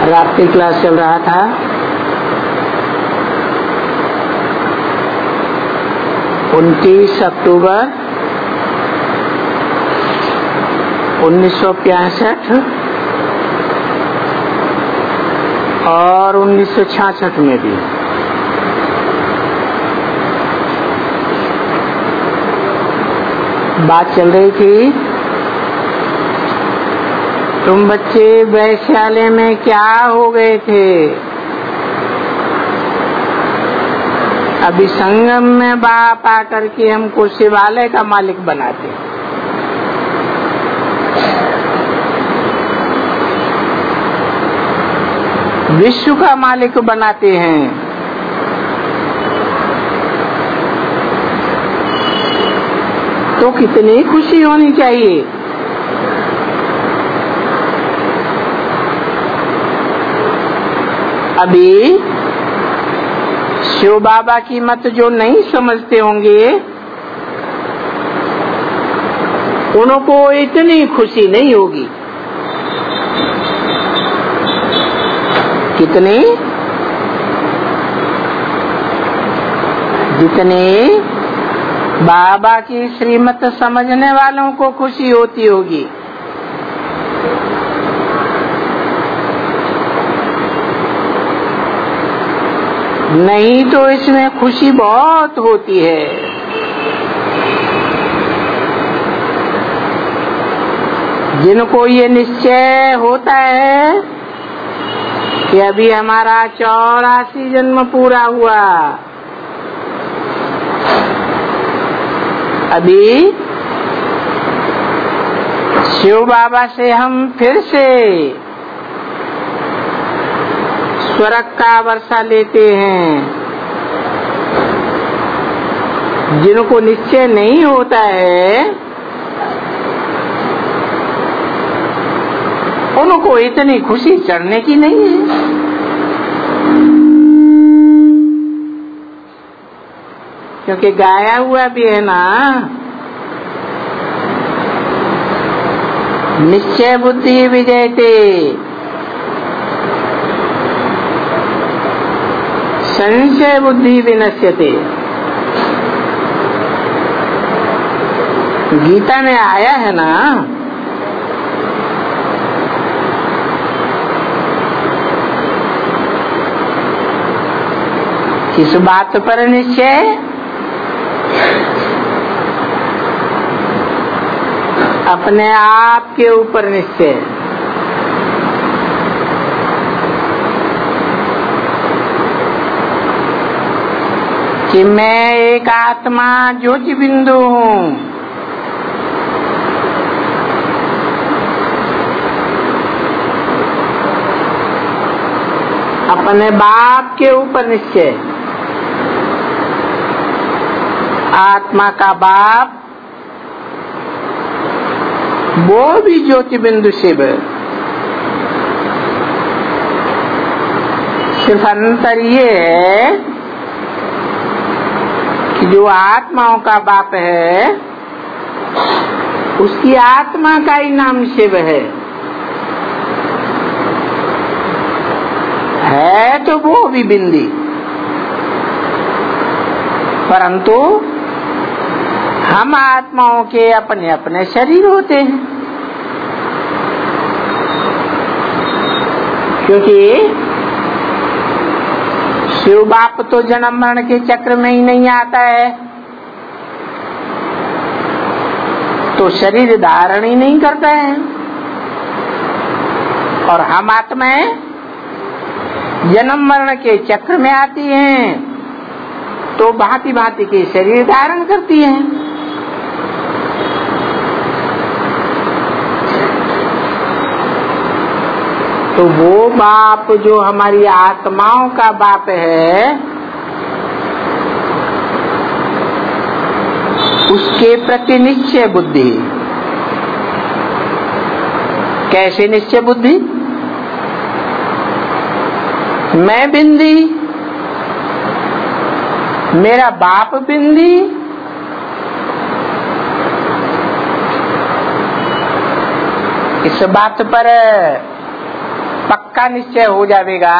रात्रि क्लास चल रहा था। उनतीस अक्टूबर 1965 और 1966 में भी बात चल रही थी, तुम बच्चे वैश्यालय में क्या हो गए थे? अभी संगम में बाप आकर के हमको शिवालय का मालिक बनाते, विश्व का मालिक बनाते हैं। तो कितनी खुशी होनी चाहिए। अभी शिव बाबा की मत जो नहीं समझते होंगे उनको इतनी खुशी नहीं होगी। कितनी? जितने बाबा की श्रीमत समझने वालों को खुशी होती होगी। नहीं तो इसमें खुशी बहुत होती है। जिनको ये निश्चय होता है कि अभी हमारा 84 जन्म पूरा हुआ, अभी शिव बाबा से हम फिर से स्वर्ग का वर्षा लेते हैं। जिनको निश्चय नहीं होता है उनको इतनी खुशी चढ़ने की नहीं है। क्योंकि गाया हुआ भी है ना, निश्चय बुद्धि विजयते संशय बुद्धि विनश्यते। गीता में आया है ना, किस बात पर निश्चय? अपने आप के ऊपर निश्चय। कि मैं एक आत्मा ज्योति बिंदु हूँ। अपने बाप के ऊपर निश्चय। आत्मा का बाप वो भी ज्योति बिंदु शिव। सिर्फ अंतर ये है कि जो आत्माओं का बाप है उसकी आत्मा का ही नाम शिव है तो वो भी बिंदी, परंतु हम आत्माओं के अपने अपने शरीर होते हैं। क्योंकि शिव बाप तो जन्म मरण के चक्र में ही नहीं आता है, तो शरीर धारण ही नहीं करता है। और हम आत्माएं जन्म मरण के चक्र में आती हैं तो भांति भांति के शरीर धारण करती हैं। तो वो बाप जो हमारी आत्माओं का बाप है उसके प्रति निश्चय बुद्धि। कैसे निश्चय बुद्धि? मैं बिंदी, मेरा बाप बिंदी, इस बात पर पक्का निश्चय हो जाएगा।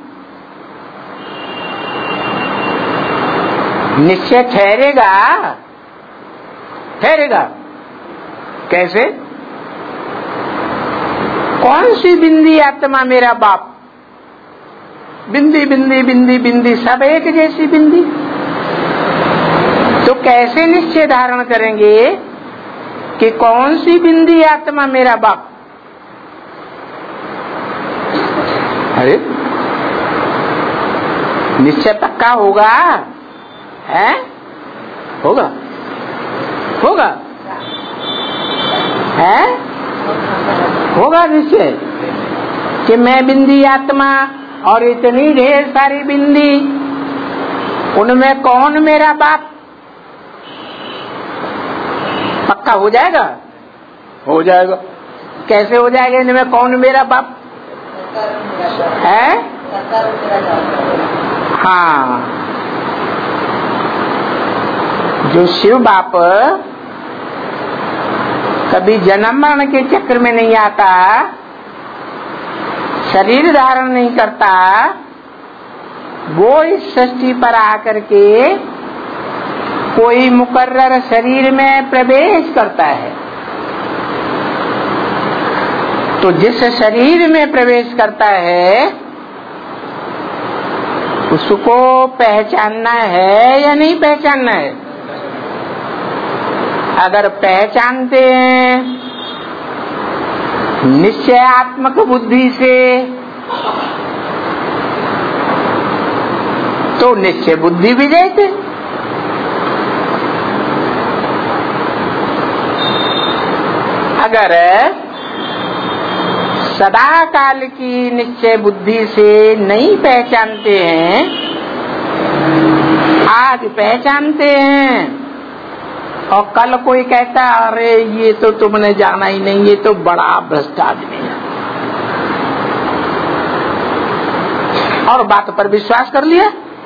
निश्चय ठहरेगा, ठहरेगा कैसे? कौन सी बिंदी आत्मा मेरा बाप? बिंदी बिंदी बिंदी बिंदी सब एक जैसी बिंदी। तो कैसे निश्चय धारण करेंगे कि कौन सी बिंदी आत्मा मेरा बाप? अरे निश्चय पक्का होगा, है? होगा, होगा, है? होगा निश्चय कि मैं बिंदी आत्मा और इतनी ढेर सारी बिंदी, उनमें कौन मेरा बाप? पक्का हो जाएगा, हो जाएगा। कैसे हो जाएगा? इनमें कौन मेरा बाप है? हाँ, जो शिव बाप कभी जन्म मरण के चक्र में नहीं आता, शरीर धारण नहीं करता, वो इस सृष्टि पर आकर के कोई मुकर्रर शरीर में प्रवेश करता है। तो जिस शरीर में प्रवेश करता है उसको पहचानना है या नहीं पहचानना है? अगर पहचानते हैं निश्चयात्मक बुद्धि से तो निश्चय बुद्धि विजय थे। अगर सदा काल की निश्चय बुद्धि से नहीं पहचानते हैं, आज पहचानते हैं और कल कोई कहता अरे ये तो तुमने जाना ही नहीं, ये तो बड़ा भ्रष्ट आदमी है, और बात पर विश्वास कर लिया,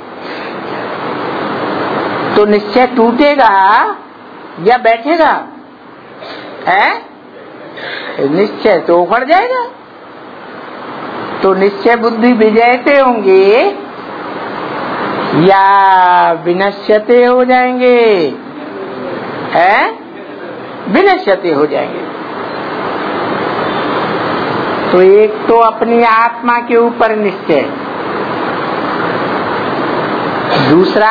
तो निश्चय टूटेगा या बैठेगा? है? निश्चय तो उखड़ जाएगा। तो निश्चय बुद्धि विजयते होंगे या विनश्यते हो जाएंगे? है? विनश्यते हो जाएंगे। तो एक तो अपनी आत्मा के ऊपर निश्चय, दूसरा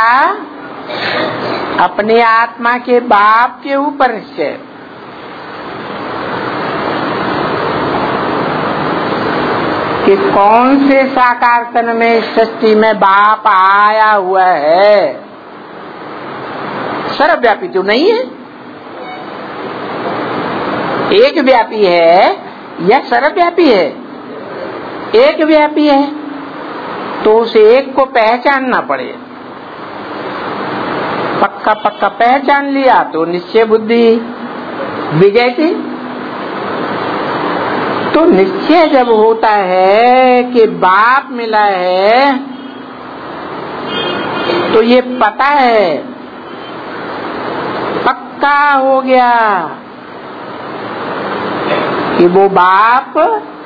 अपनी आत्मा के बाप के ऊपर निश्चय। कि कौन से साकार तन में इस सृष्टि में बाप आया हुआ है? सर्वव्यापी तो नहीं है, एक व्यापी है या सर्वव्यापी है? एक व्यापी है, तो उस एक को पहचानना पड़े। पक्का पक्का पहचान लिया तो निश्चय बुद्धि विजय थी। तो निश्चय जब होता है कि बाप मिला है, तो ये पता है, पक्का हो गया कि वो बाप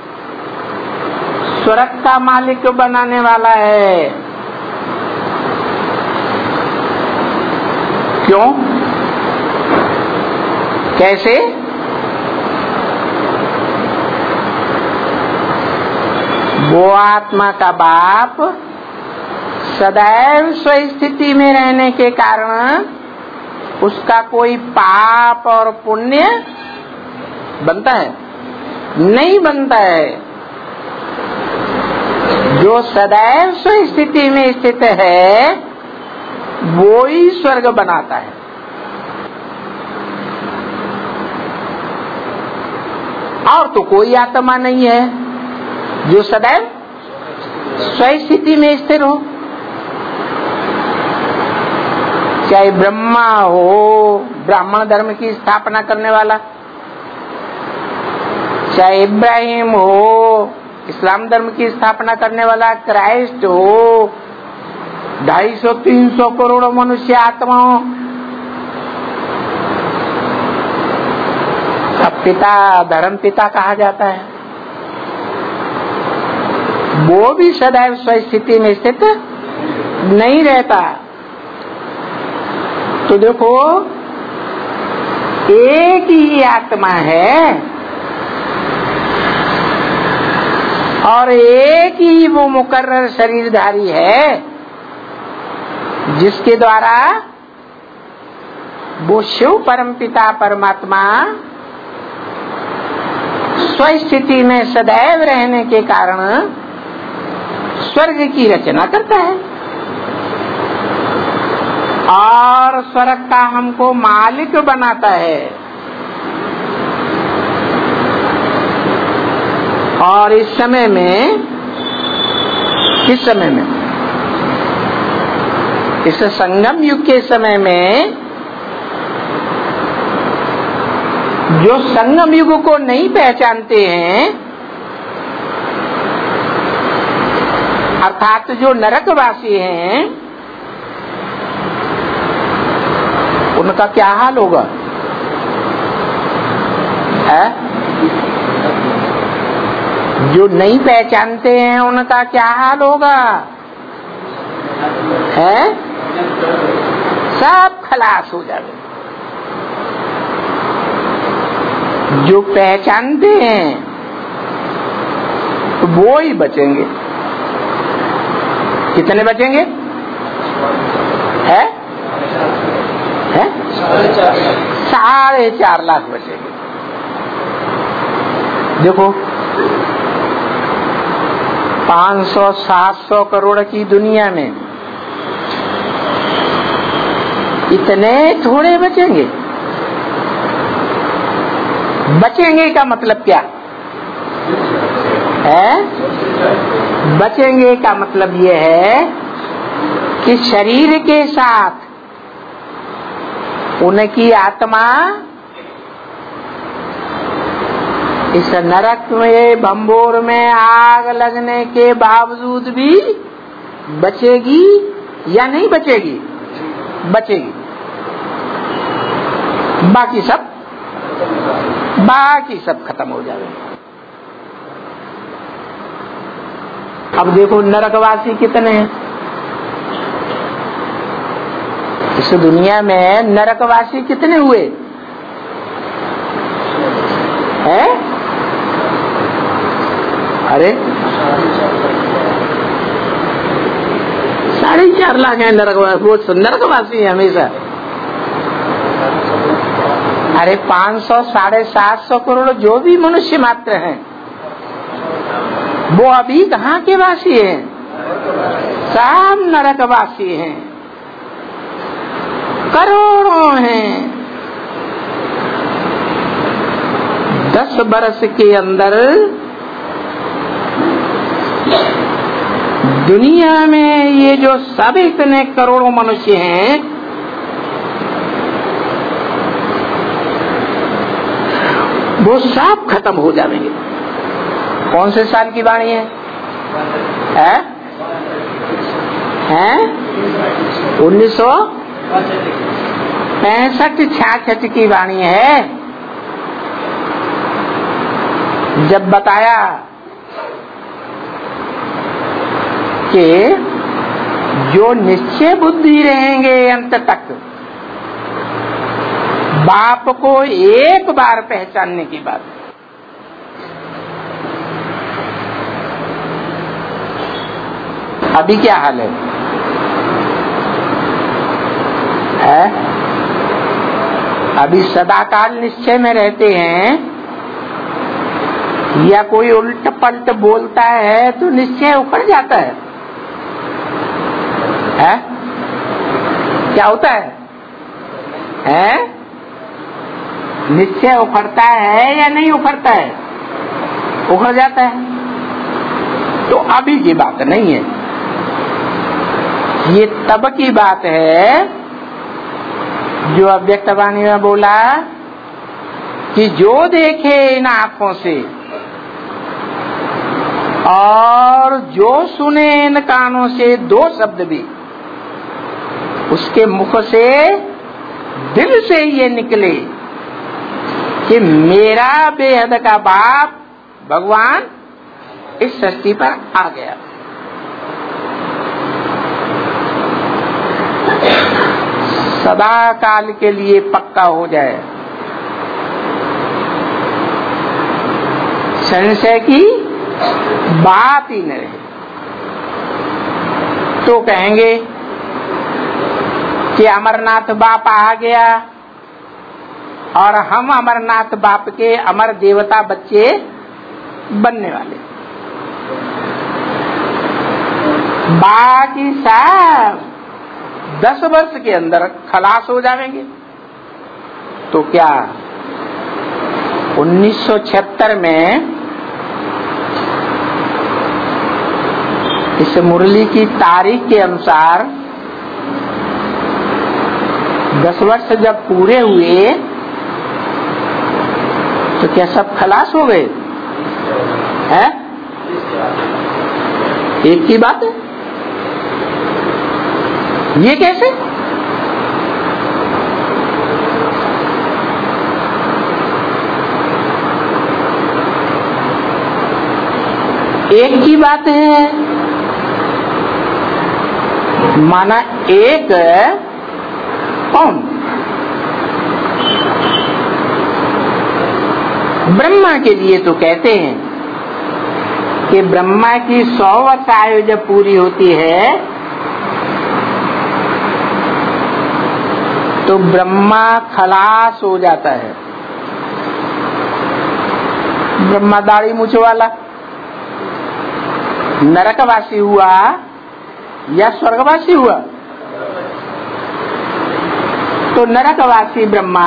स्वर्ग का मालिक बनाने वाला है। क्यों? कैसे? वो आत्मा का बाप सदैव स्वस्थिति में रहने के कारण उसका कोई पाप और पुण्य बनता है? नहीं बनता है। जो सदैव स्वस्थिति में स्थित है वो ही स्वर्ग बनाता है। और तो कोई आत्मा नहीं है जो सदैव स्वस्थिति में स्थिर हो। चाहे ब्रह्मा हो, ब्राह्मण धर्म की स्थापना करने वाला, चाहे इब्राहिम हो, इस्लाम धर्म की स्थापना करने वाला, क्राइस्ट हो, 250-300 करोड़ मनुष्य आत्माओं का पिता, धर्म पिता कहा जाता है। वो भी सदैव स्वस्थिति में स्थित नहीं रहता। तो देखो, एक ही आत्मा है और एक ही वो मुकर्रर शरीरधारी है जिसके द्वारा वो शिव परमपिता परमात्मा स्वस्थिति में सदैव रहने के कारण स्वर्ग की रचना करता है और स्वर्ग का हमको मालिक बनाता है। और इस समय में, किस समय में, इस संगम युग के समय में, जो संगम युग को नहीं पहचानते हैं, अर्थात जो नरकवासी हैं, उनका क्या हाल होगा? है? जो नहीं पहचानते हैं उनका क्या हाल होगा? है? सब खलास हो जाएगा। जो पहचानते हैं तो वो ही बचेंगे। कितने बचेंगे? है? 4.5 लाख बचेंगे। देखो, 500-700 करोड़ की दुनिया में इतने थोड़े बचेंगे। बचेंगे का मतलब क्या है? बचेंगे का मतलब यह है कि शरीर के साथ उनकी आत्मा इस नरक में, भंबोर में आग लगने के बावजूद भी बचेगी या नहीं बचेगी? बचेगी। बाकी सब खत्म हो जाएगा। अब देखो, नरकवासी कितने हैं इस दुनिया में? नरकवासी कितने हुए हैं? अरे 4.5 लाख है नरकवासी। वो नरकवासी है हमेशा। अरे 500-750 करोड़ जो भी मनुष्य मात्र हैं, वो अभी कहाँ के वासी हैं? सब नरकवासी हैं, करोड़ों हैं। 10 बरस के अंदर दुनिया में ये जो सब इतने करोड़ों मनुष्य हैं, वो सब खत्म हो जाएंगे। कौन से साल की वाणी है? 1965-66 की वाणी है। जब बताया कि जो निश्चय बुद्धि रहेंगे अंत तक, बाप को एक बार पहचानने की बात। अभी क्या हाल है? अभी सदाकाल निश्चय में रहते हैं, या कोई उल्ट पलट बोलता है तो निश्चय उखड़ जाता है। क्या होता है? निश्चय उखड़ता है या नहीं उखड़ता है? उखड़ जाता है। तो अभी की बात नहीं है, ये तब की बात है जो अव्यक्त वाणी में बोला कि जो देखे इन आंखों से और जो सुने इन कानों से 2 शब्द भी उसके मुख से, दिल से ये निकले कि मेरा बेहद का बाप भगवान इस सृष्टि पर आ गया। सदा काल के लिए पक्का हो जाए, संशय की बात ही न रहे, तो कहेंगे कि अमरनाथ बाप आ गया और हम अमरनाथ बाप के अमर देवता बच्चे बनने वाले, बाकी सब 10 वर्ष के अंदर खलास हो जाएंगे। तो क्या 1976 में इस मुरली की तारीख के अनुसार 10 वर्ष जब पूरे हुए तो क्या सब खलास हो गए हैं? एक ही बात है, ये कैसे? एक ही बात है, माना एक कौन? ब्रह्मा के लिए तो कहते हैं कि ब्रह्मा की 100 वर्ष आयु जब पूरी होती है तो ब्रह्मा खलास हो जाता है। ब्रह्मा दाढ़ी मूछ वाला नरकवासी हुआ या स्वर्गवासी हुआ? तो नरकवासी ब्रह्मा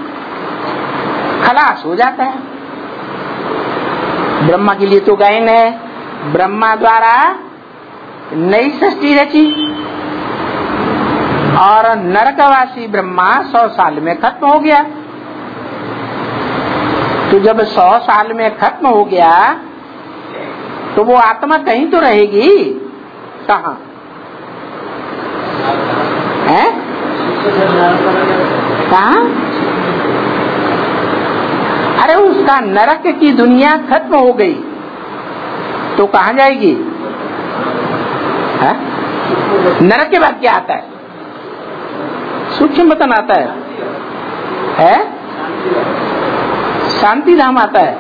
खलास हो जाता है। ब्रह्मा के लिए तो गायन है, ब्रह्मा द्वारा नई सृष्टि रची और नरकवासी ब्रह्मा 100 साल में खत्म हो गया। तो जब 100 साल में खत्म हो गया तो वो आत्मा कहीं तो रहेगी, कहाँ है? कहाँ? अरे उसका नरक की दुनिया खत्म हो गई तो कहाँ जाएगी? है? नरक के बाद क्या आता है? सूक्ष्म वतन आता है? शांति धाम आता है।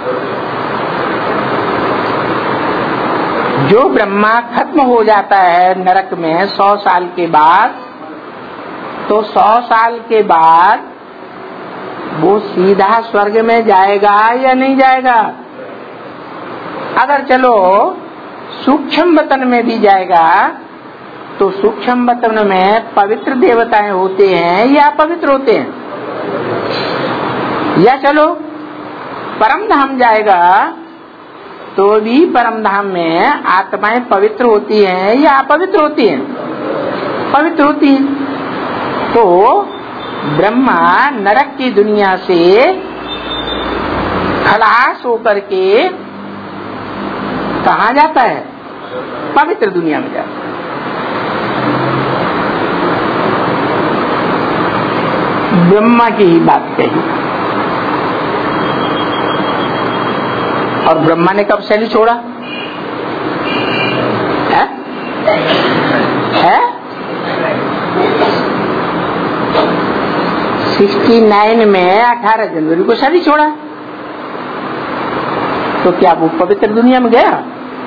जो ब्रह्मा खत्म हो जाता है नरक में 100 साल के बाद, तो 100 साल के बाद वो सीधा स्वर्ग में जाएगा या नहीं जाएगा? अगर चलो सूक्ष्म वतन में भी जाएगा तो सूक्ष्म वतन में पवित्र देवताएं होते हैं या अपवित्र होते हैं? या चलो परम धाम जाएगा तो भी परम धाम में आत्माएं पवित्र होती हैं या अपवित्र होती हैं? पवित्र होती हैं। तो ब्रह्मा नरक की दुनिया से खलास होकर के कहाँ जाता है? पवित्र दुनिया में जाता है। ब्रह्मा की ही बात कही। और ब्रह्मा ने कब शरीर छोड़ा है? 69 में 18 जनवरी को शरीर छोड़ा। तो क्या वो पवित्र दुनिया में गया?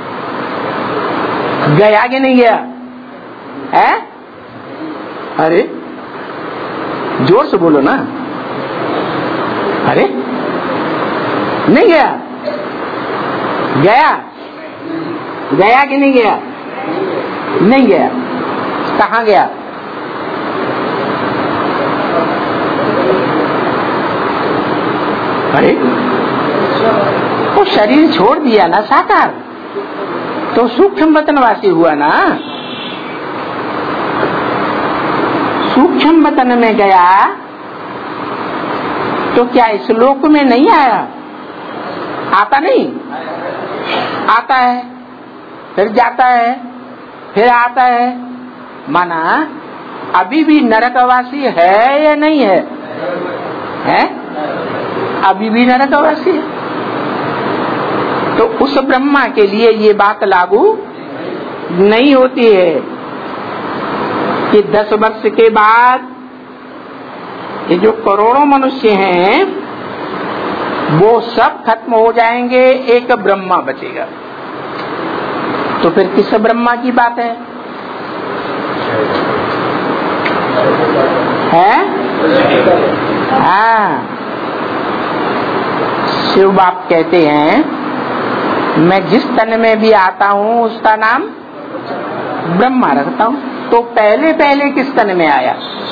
गया कि नहीं गया है? अरे जोर से बोलो ना। अरे नहीं गया? गया? गया कि नहीं गया? नहीं गया। कहाँ गया? अरे वो शरीर छोड़ दिया ना साकार, तो सूक्ष्म वतनवासी हुआ ना। सूक्ष्म वतन में गया तो क्या इस लोक में नहीं आया? आता नहीं? आता है, फिर जाता है, फिर आता है। माना अभी भी नरकवासी है या नहीं है? है? अभी भी नरकवासी है। तो उस ब्रह्मा के लिए ये बात लागू नहीं होती है कि 10 वर्ष के बाद ये जो करोड़ों मनुष्य हैं वो सब खत्म हो जाएंगे, एक ब्रह्मा बचेगा। तो फिर किस ब्रह्मा की बात है? हाँ, शिव बाप कहते हैं मैं जिस तन में भी आता हूँ उसका नाम ब्रह्मा रखता हूँ। तो पहले पहले किस तन में आया?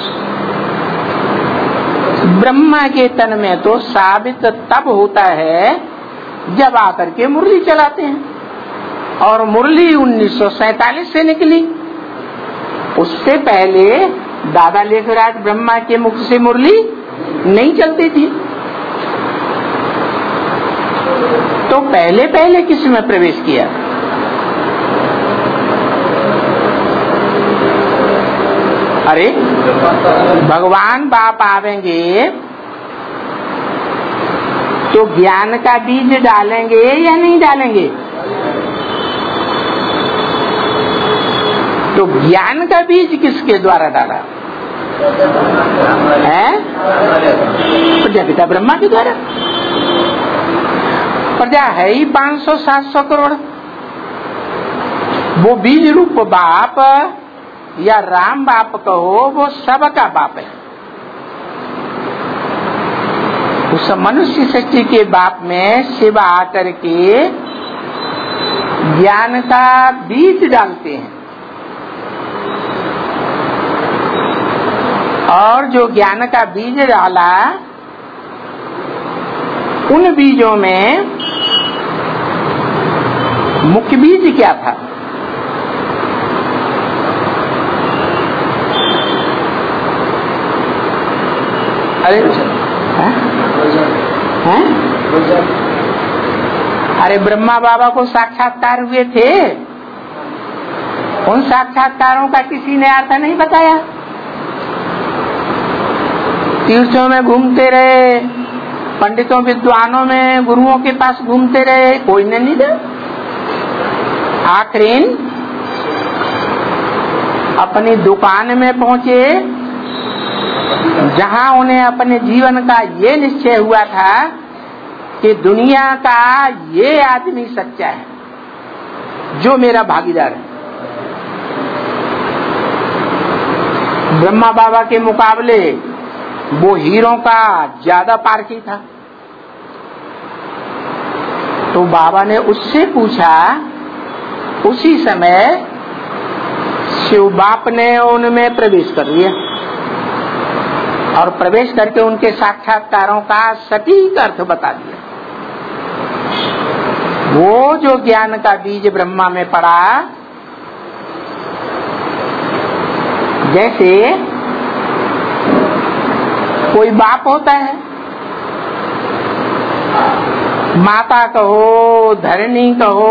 ब्रह्मा के तन में तो साबित तब होता है जब आकर के मुरली चलाते हैं, और मुरली 1947 से निकली। उससे पहले दादा लेखराज ब्रह्मा के मुख से मुरली नहीं चलती थी। तो पहले पहले किस में प्रवेश किया? अरे भगवान बाप आवेंगे तो ज्ञान का बीज डालेंगे या नहीं डालेंगे? तो ज्ञान का बीज किसके द्वारा डाला है? प्रजापिता ब्रह्मा के द्वारा। प्रजा है ही 500-700 करोड़। वो बीज रूप बाप या राम बाप कहो, वो सबका बाप है। उस मनुष्य सृष्टि के बाप में शिव आकर के ज्ञान का बीज डालते हैं, और जो ज्ञान का बीज डाला उन बीजों में मुख्य बीज क्या था? अरे हैं? अरे ब्रह्मा बाबा को साक्षात्कार हुए थे, उन साक्षात्कारों का किसी ने अर्थ नहीं बताया। तीर्थों में घूमते रहे, पंडितों विद्वानों में गुरुओं के पास घूमते रहे, कोई ने नहीं दिया। आखिर अपनी दुकान में पहुंचे जहां उन्हें अपने जीवन का ये निश्चय हुआ था कि दुनिया का ये आदमी सच्चा है जो मेरा भागीदार है। ब्रह्मा बाबा के मुकाबले वो हीरों का ज्यादा पारखी था। तो बाबा ने उससे पूछा, उसी समय शिव बाप ने उनमें प्रवेश कर लिया और प्रवेश करके उनके साक्षात्कारों का सटीक अर्थ बता दिया। वो जो ज्ञान का बीज ब्रह्मा में पड़ा, जैसे कोई बाप होता है, माता कहो, धरणी कहो,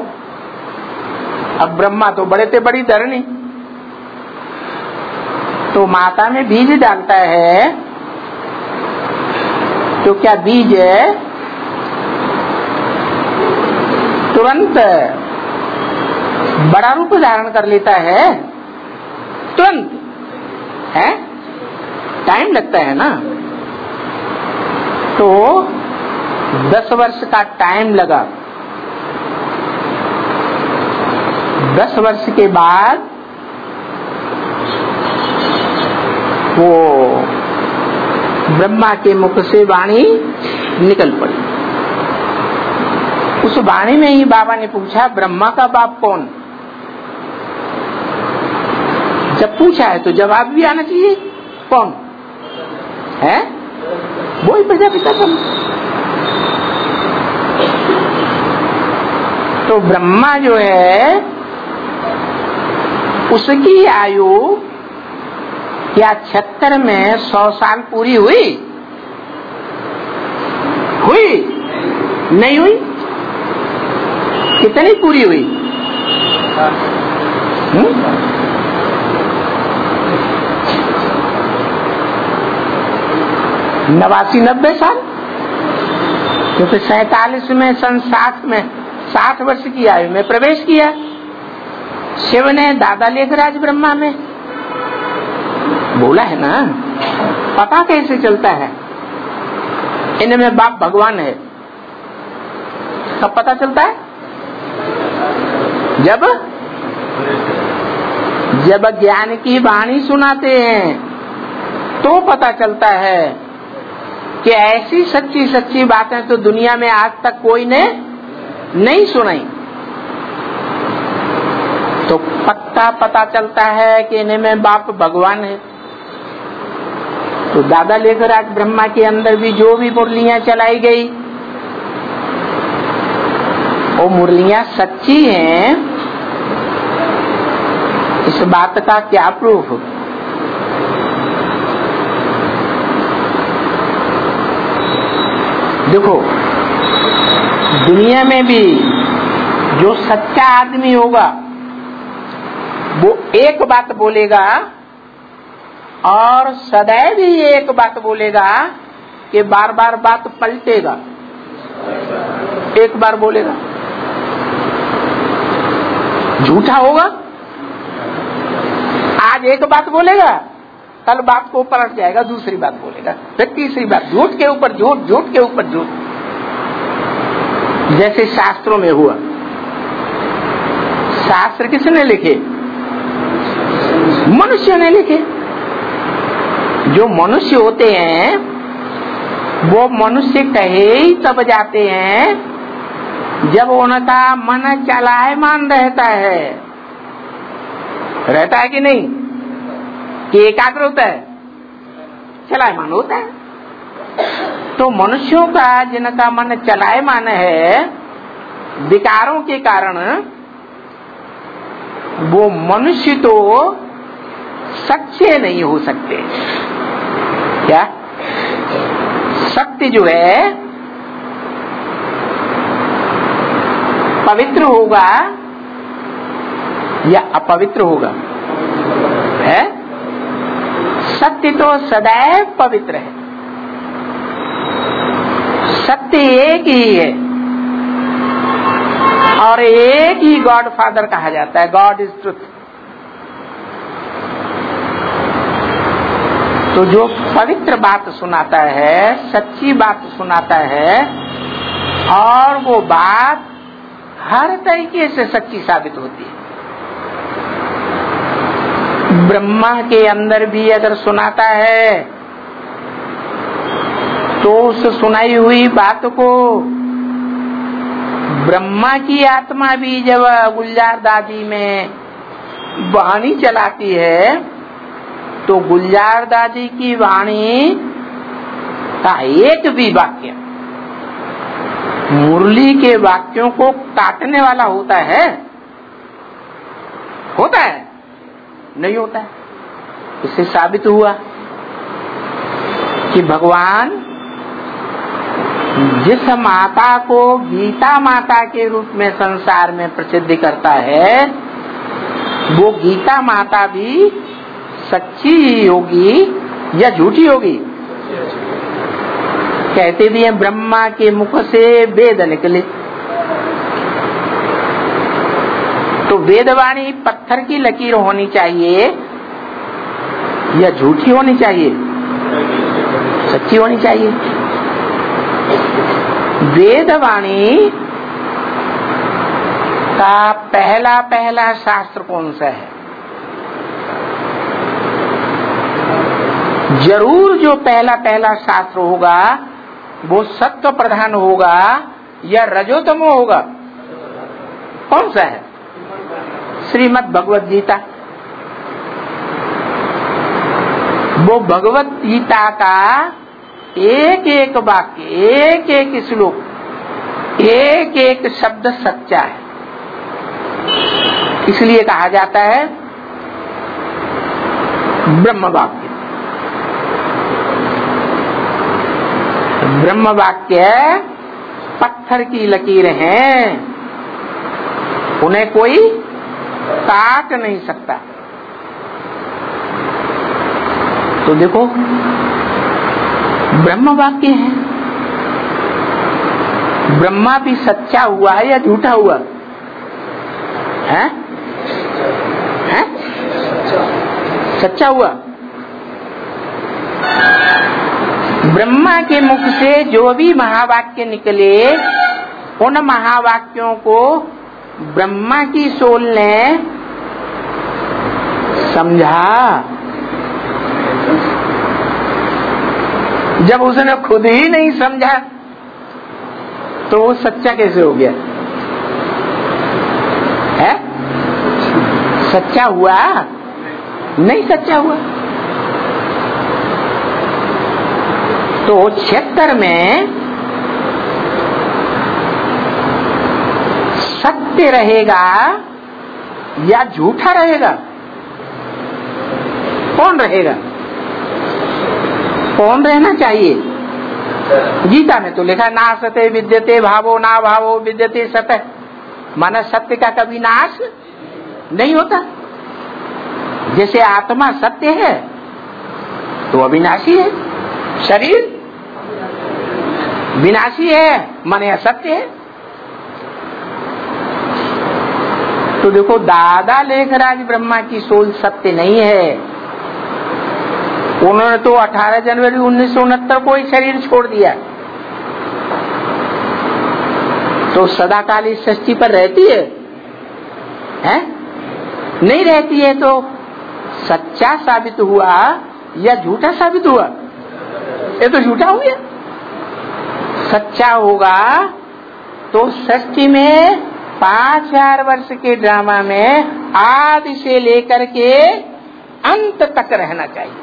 अब ब्रह्मा तो बड़े थे बड़ी धरणी, तो माता में बीज डालता है तो क्या बीज तुरंत बड़ा रूप धारण कर लेता है? तुरंत है? टाइम लगता है ना। तो 10 वर्ष का टाइम लगा। 10 वर्ष के बाद वो ब्रह्मा के मुख से वाणी निकल पड़ी। उस वाणी में ही बाबा ने पूछा, ब्रह्मा का बाप कौन? जब पूछा है तो जवाब भी आना चाहिए, कौन है? वही प्रजापिता ब्रह्मा। तो ब्रह्मा जो है उसकी आयु क्या 76 में 100 साल पूरी हुई? हुई? नहीं हुई? कितनी पूरी हुई? 89-90 साल। क्योंकि 47 में 60 में 60 वर्ष की आयु में प्रवेश किया। शिव ने दादा लेखराज ब्रह्मा में बोला है ना, पता कैसे चलता है इनमें बाप भगवान है? कब पता चलता है? जब ज्ञान की वाणी सुनाते हैं तो पता चलता है कि ऐसी सच्ची सच्ची बातें तो दुनिया में आज तक कोई ने नहीं सुनाई। तो पता चलता है कि इनमें बाप भगवान है। तो दादा लेखराज ब्रह्मा के अंदर भी जो भी मुरलियां चलाई गई वो मुरलियां सच्ची हैं, इस बात का क्या प्रूफ? देखो, दुनिया में भी जो सच्चा आदमी होगा वो एक बात बोलेगा और सदैव ही एक बात बोलेगा कि बार बार बात पलटेगा। एक बार बोलेगा, झूठा होगा, आज एक बात बोलेगा, कल बात को पलट जाएगा, दूसरी बात बोलेगा, फिर तीसरी बात, झूठ के ऊपर झूठ, झूठ के ऊपर झूठ। जैसे शास्त्रों में हुआ। शास्त्र किसने लिखे? मनुष्य ने लिखे। जो मनुष्य होते हैं वो मनुष्य कहे ही तब जाते हैं जब उनका मन चलायमान रहता है। रहता है कि नहीं? कि एकाग्र होता है? चलायमान होता है। तो मनुष्यों का जिनका मन चलायमान है विकारों के कारण, वो मनुष्य तो सच्चे नहीं हो सकते। क्या? सत्य जो है पवित्र होगा या अपवित्र होगा? है? सत्य तो सदैव पवित्र है। सत्य एक ही है और एक ही गॉड फादर कहा जाता है। God is truth. तो जो पवित्र बात सुनाता है, सच्ची बात सुनाता है और वो बात हर तरीके से सच्ची साबित होती है। ब्रह्मा के अंदर भी अगर सुनाता है तो उस सुनाई हुई बात को ब्रह्मा की आत्मा भी जब गुलजार दादी में वाणी चलाती है तो गुलजार दादी की वाणी का एक भी वाक्य मुरली के वाक्यों को काटने वाला होता है? होता है? नहीं होता है। इससे साबित हुआ कि भगवान जिस माता को गीता माता के रूप में संसार में प्रसिद्ध करता है वो गीता माता भी सच्ची होगी या झूठी होगी? कहते भी हैं ब्रह्मा के मुख से वेद निकले। तो वेदवाणी पत्थर की लकीर होनी चाहिए या झूठी होनी चाहिए? सच्ची होनी चाहिए। वेदवाणी का पहला शास्त्र कौन सा है? जरूर जो पहला शास्त्र होगा वो सत्व प्रधान होगा या रजोतमो होगा? कौन सा है? श्रीमद् भगवत गीता। वो भगवत गीता का एक एक वाक्य, एक एक श्लोक, एक एक शब्द सच्चा है। इसलिए कहा जाता है ब्रह्म वाक्य। ब्रह्म वाक्य पत्थर की लकीर हैं, उन्हें कोई काट नहीं सकता। तो देखो ब्रह्म वाक्य है। ब्रह्मा भी सच्चा हुआ है या झूठा हुआ है? सच्चा हुआ। ब्रह्मा के मुख से जो भी महावाक्य निकले, उन महावाक्यों को ब्रह्मा की सोल ने समझा। जब उसने खुद ही नहीं समझा तो वो सच्चा कैसे हो गया? है? सच्चा हुआ? नहीं सच्चा हुआ। तो 76 में सत्य रहेगा या झूठा रहेगा? कौन रहेगा? कौन रहना चाहिए? गीता में तो लिखा ना सत्य विद्यते भावो ना भावो विद्यते सत्य, माना सत्य का कभी नाश नहीं होता। जैसे आत्मा सत्य है तो अविनाशी है, शरीर विनाशी है माने असत्य है। तो देखो दादा लेखराज ब्रह्मा की सोल सत्य नहीं है। उन्होंने तो 18 जनवरी 1969 को ही शरीर छोड़ दिया। तो सदाकाल इस सृष्टि पर रहती है? हैं? नहीं रहती है। तो सच्चा साबित हुआ या झूठा साबित हुआ? ये तो झूठा हो गया। सच्चा होगा तो सृष्टि में 5000 वर्ष के ड्रामा में आदि से लेकर के अंत तक रहना चाहिए।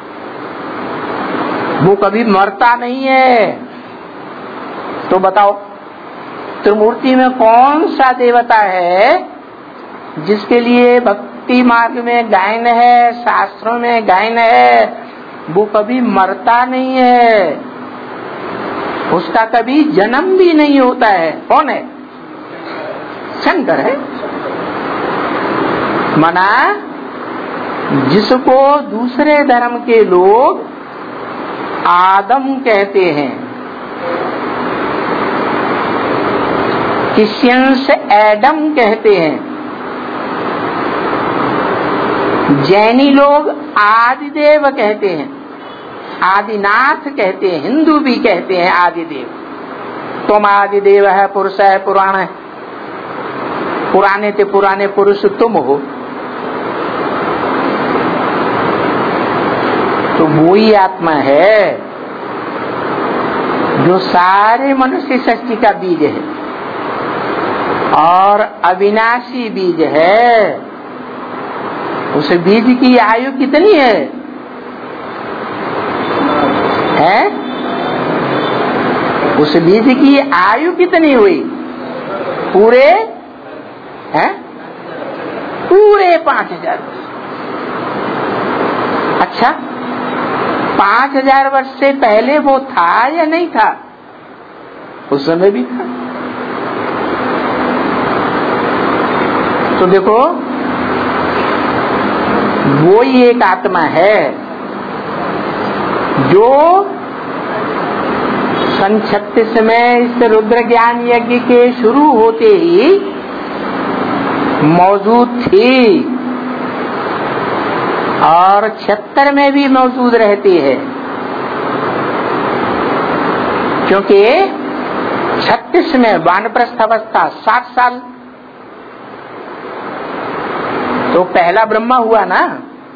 वो कभी मरता नहीं है। तो बताओ त्रिमूर्ति में कौन सा देवता है जिसके लिए भक्ति मार्ग में गायन है, शास्त्रों में गायन है, वो कभी मरता नहीं है, उसका कभी जन्म भी नहीं होता है? कौन है? शंकर है। मना जिसको दूसरे धर्म के लोग आदम कहते हैं, क्रिश्चियंस एडम कहते हैं, जैनी लोग आदिदेव कहते हैं, आदिनाथ कहते हैं, हिंदू भी कहते हैं आदिदेव। तुम आदिदेव है, पुरुष है, पुराण है, पुराने ते पुराने पुरुष तुम हो। तो वो ही आत्मा है जो सारे मनुष्य सृष्टि का बीज है और अविनाशी बीज है। उस बीज की आयु कितनी है? उस बीज की आयु कितनी हुई? पूरे पूरे 5000 वर्ष। अच्छा 5000 वर्ष से पहले वो था या नहीं था? उस समय भी था। तो देखो वो ही एक आत्मा है जो सन 36 में इस रुद्र ज्ञान यज्ञ के शुरू होते ही मौजूद थी और 76 में भी मौजूद रहती है, क्योंकि 36 में वानप्रस्थ अवस्था 60 साल तो पहला ब्रह्मा हुआ ना,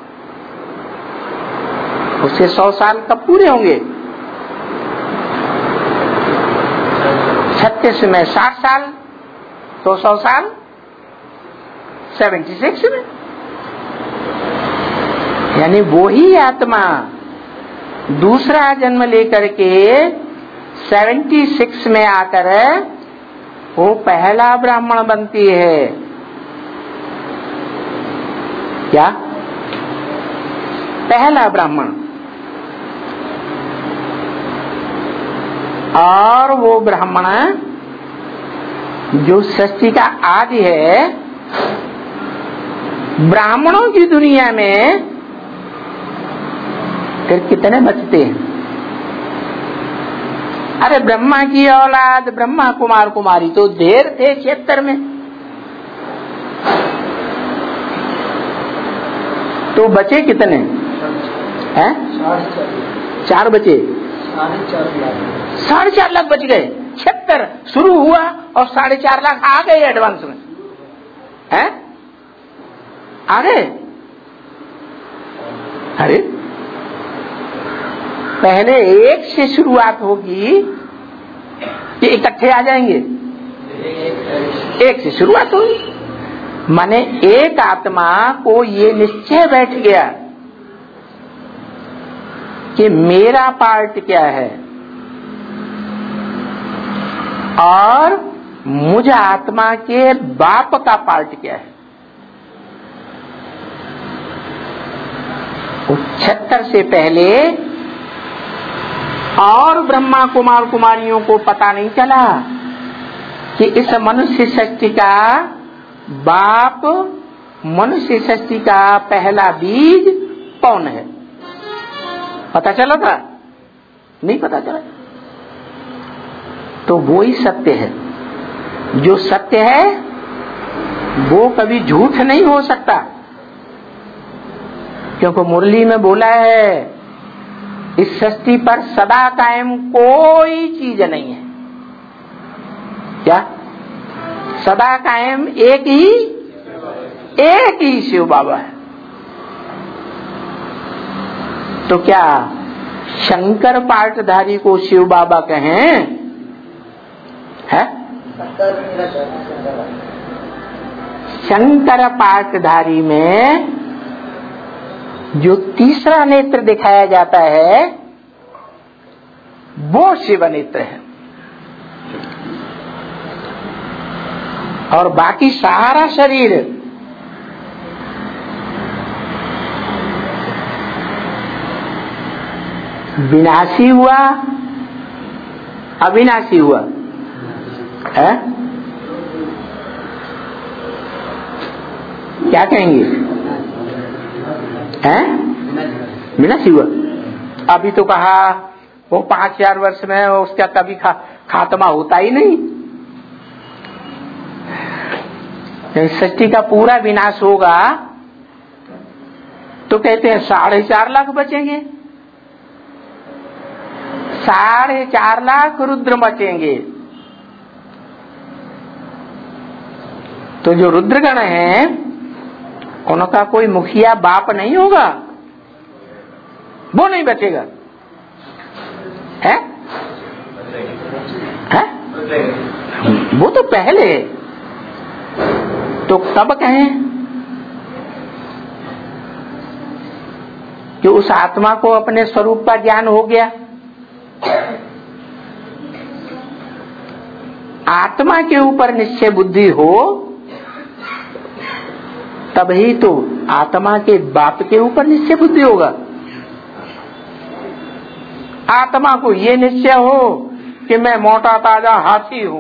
उसके 100 साल कब पूरे होंगे? 36 में 60 साल तो 100 साल 76 में। यानी वो ही आत्मा दूसरा जन्म लेकर के 76 में आकर वो पहला ब्राह्मण बनती है। क्या? पहला ब्राह्मण। और वो ब्राह्मण जो सृष्टि का आदि है, ब्राह्मणों की दुनिया में फिर कितने बचते हैं? अरे ब्रह्मा की औलाद ब्रह्मा कुमार कुमारी तो ढेर थे क्षेत्र में, तो बचे कितने हैं? 4 बचे, 4.5 लाख बच गए। 76 शुरू हुआ और 4.5 लाख आ गए एडवांस में, हैं? आ गए। अरे पहले 1 से शुरुआत होगी कि इकट्ठे आ जाएंगे? 1 से शुरुआत होगी। माने एक आत्मा को ये निश्चय बैठ गया कि मेरा पार्ट क्या है और मुझ आत्मा के बाप का पार्ट क्या है। 76 से पहले और ब्रह्मा कुमार कुमारियों को पता नहीं चला कि इस मनुष्य सृष्टि का बाप, मनुष्य सृष्टि का पहला बीज कौन है। पता चला था? नहीं पता चला। तो वो ही सत्य है। जो सत्य है वो कभी झूठ नहीं हो सकता, क्योंकि मुरली में बोला है इस सृष्टि पर सदा कायम कोई चीज नहीं है। क्या? सदा कायम एक ही शिव बाबा है। तो क्या शंकर पाठधारी को शिव बाबा कहें? है? शंकर पाठधारी में जो तीसरा नेत्र दिखाया जाता है वो शिव नेत्र है, और बाकी सारा शरीर विनाशी हुआ अविनाशी हुआ है? क्या कहेंगे? है? विनाशी हुआ। अभी तो कहा वो 5000 वर्ष में उसका कभी खात्मा होता ही नहीं। सृष्टि का पूरा विनाश होगा तो कहते हैं 4.5 लाख बचेंगे, 4.5 लाख रुद्र बचेंगे। तो जो रुद्रगण हैं उनका कोई मुखिया बाप नहीं होगा, वो नहीं बचेगा। है? है? वो तो पहले। तो कब कहें कि उस आत्मा को अपने स्वरूप का ज्ञान हो गया? आत्मा के ऊपर निश्चय बुद्धि हो तभी तो आत्मा के बाप के ऊपर निश्चय बुद्धि होगा। आत्मा को ये निश्चय हो कि मैं मोटा ताजा हाथी हूं,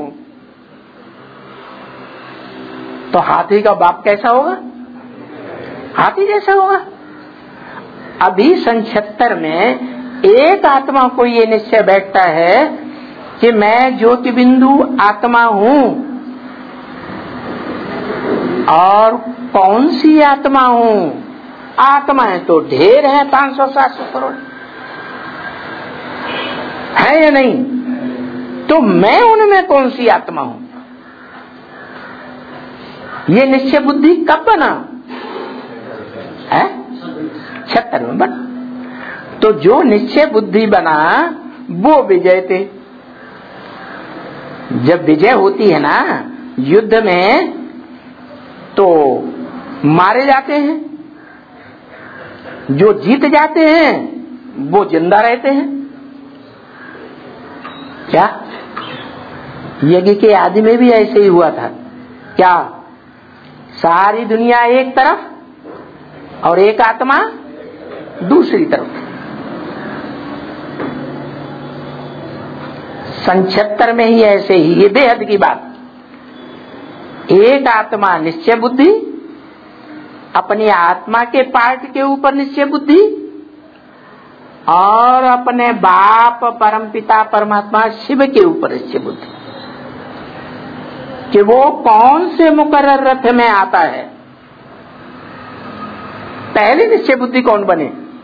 तो हाथी का बाप कैसा होगा? हाथी जैसा होगा। अभी 76 में एक आत्मा को ये निश्चय बैठता है कि मैं ज्योति बिंदु आत्मा हूं, और कौन सी आत्मा हूं? आत्माएं तो ढेर है, 500-700 करोड़ है या नहीं? तो मैं उनमें कौन सी आत्मा हूं? ये निश्चय बुद्धि कब बना है? 76 में बना। तो जो निश्चय बुद्धि बना वो विजय थे। जब विजय होती है ना युद्ध में तो मारे जाते हैं, जो जीत जाते हैं वो जिंदा रहते हैं। क्या? यज्ञ के आदि में भी ऐसे ही हुआ था। क्या? सारी दुनिया एक तरफ और एक आत्मा दूसरी तरफ। 76 में ही ऐसे ही, ये बेहद की बात। एक आत्मा निश्चय बुद्धि, अपनी आत्मा के पार्ट के ऊपर निश्चय बुद्धि, और अपने बाप परमपिता परमात्मा शिव के ऊपर निश्चय बुद्धि कि वो कौन से मुकर्रर रथ में आता है। पहले निश्चय बुद्धि कौन बने?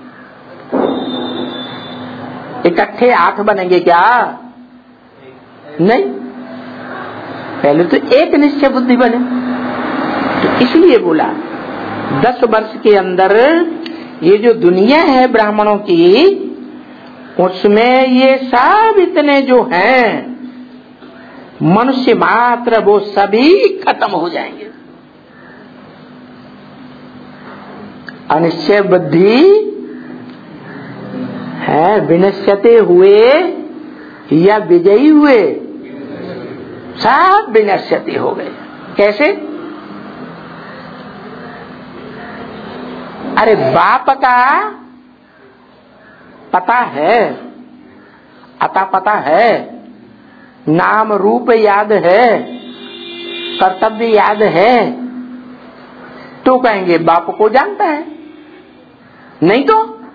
इकट्ठे 8 बनेंगे क्या? नहीं, पहले तो एक निश्चय बुद्धि बने। तो इसलिए बोला 10 वर्ष के अंदर ये जो दुनिया है ब्राह्मणों की, उसमें ये सब इतने जो हैं मनुष्य मात्र, वो सभी खत्म हो जाएंगे। अनिश्चय बुद्धि है, विनश्यते हुए या विजयी हुए, सब विनश्यते हो गए। कैसे? अरे बाप का पता है, अता पता है, नाम रूप याद है, कर्तव्य याद है, तो कहेंगे बाप को जानता है। नहीं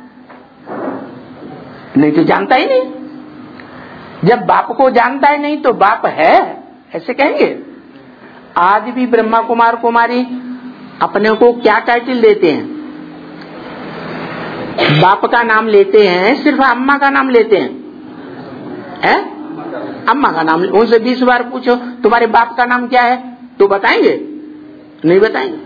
तो जानता ही नहीं। जब बाप को जानता ही नहीं तो बाप है ऐसे कहेंगे। आज भी ब्रह्मा कुमार कुमारी अपने को क्या टाइटल देते हैं? बाप का नाम लेते हैं, सिर्फ अम्मा का नाम लेते हैं। अम्मा का नाम। उनसे 20 बार पूछो तुम्हारे बाप का नाम क्या है, तो बताएंगे? नहीं बताएंगे।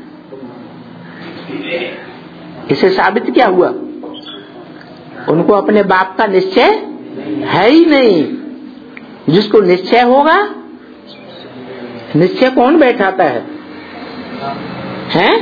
इसे साबित क्या हुआ? उनको अपने बाप का निश्चय है ही नहीं। जिसको निश्चय होगा, निश्चय कौन बैठाता है? हैं?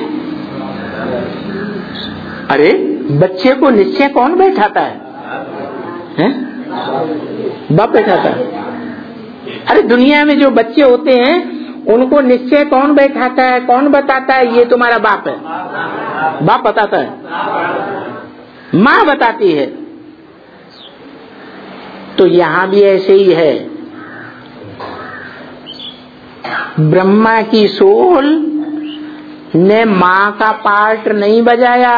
अरे बच्चे को निश्चय कौन बैठाता है? हैं? बाप बैठाता है। अरे दुनिया में जो बच्चे होते हैं उनको निश्चय कौन बैठाता है, कौन बताता है ये तुम्हारा बाप है? बाप बताता है, माँ बताती है। तो यहां भी ऐसे ही है। ब्रह्मा की सोल ने माँ का पार्ट नहीं बजाया।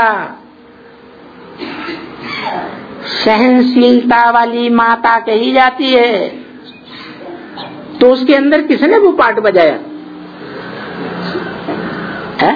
सहनशीलता वाली माता कही जाती है, तो उसके अंदर किसने वो पार्ट बजाया है?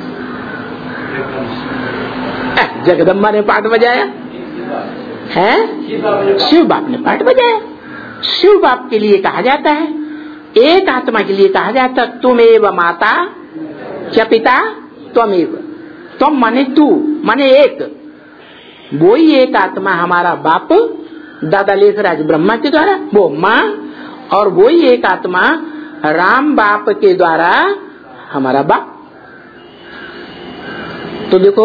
जगदम्बा ने पार्ट बजाया है, शिव बाप ने पार्ट बजाया। शिव बाप के लिए कहा जाता है, एक आत्मा के लिए कहा जाता है तुमेव माता च पिता त्वमेव। तुम माने तू, माने एक, वो ही एक आत्मा हमारा बाप दादा लेखराज ब्रह्मा के द्वारा वो माँ, और वो ही एक आत्मा राम बाप के द्वारा हमारा बाप। तो देखो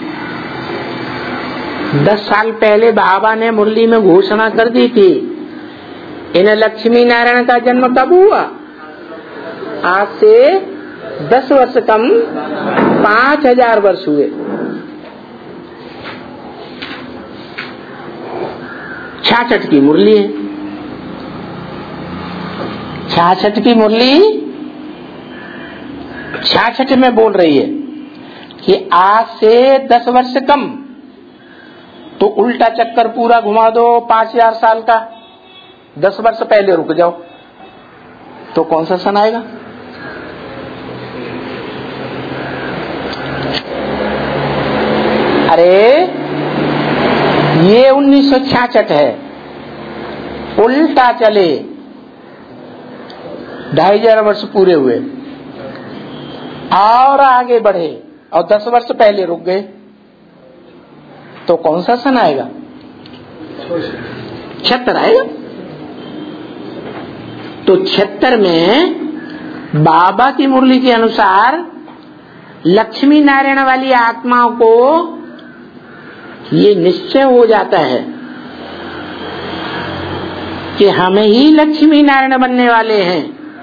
10 साल पहले बाबा ने मुरली में घोषणा कर दी थी, इन लक्ष्मी नारायण का जन्म कब हुआ? आज से 10 वर्ष कम 5000 वर्ष हुए। 66 की मुरली है। 66 की मुरली 66 में बोल रही है कि आज से 10 वर्ष कम, तो उल्टा चक्कर पूरा घुमा दो 5000 साल का, 10 वर्ष पहले रुक जाओ, तो कौन सा सन आएगा? अरे ये 1966 है, उल्टा चले 2500 वर्ष पूरे हुए और आगे बढ़े और 10 वर्ष पहले रुक गए, तो कौन सा सन आएगा? 76 आएगा। तो 76 में बाबा की मुरली के अनुसार लक्ष्मी नारायण वाली आत्माओं को ये निश्चय हो जाता है कि हमें ही लक्ष्मी नारायण बनने वाले हैं,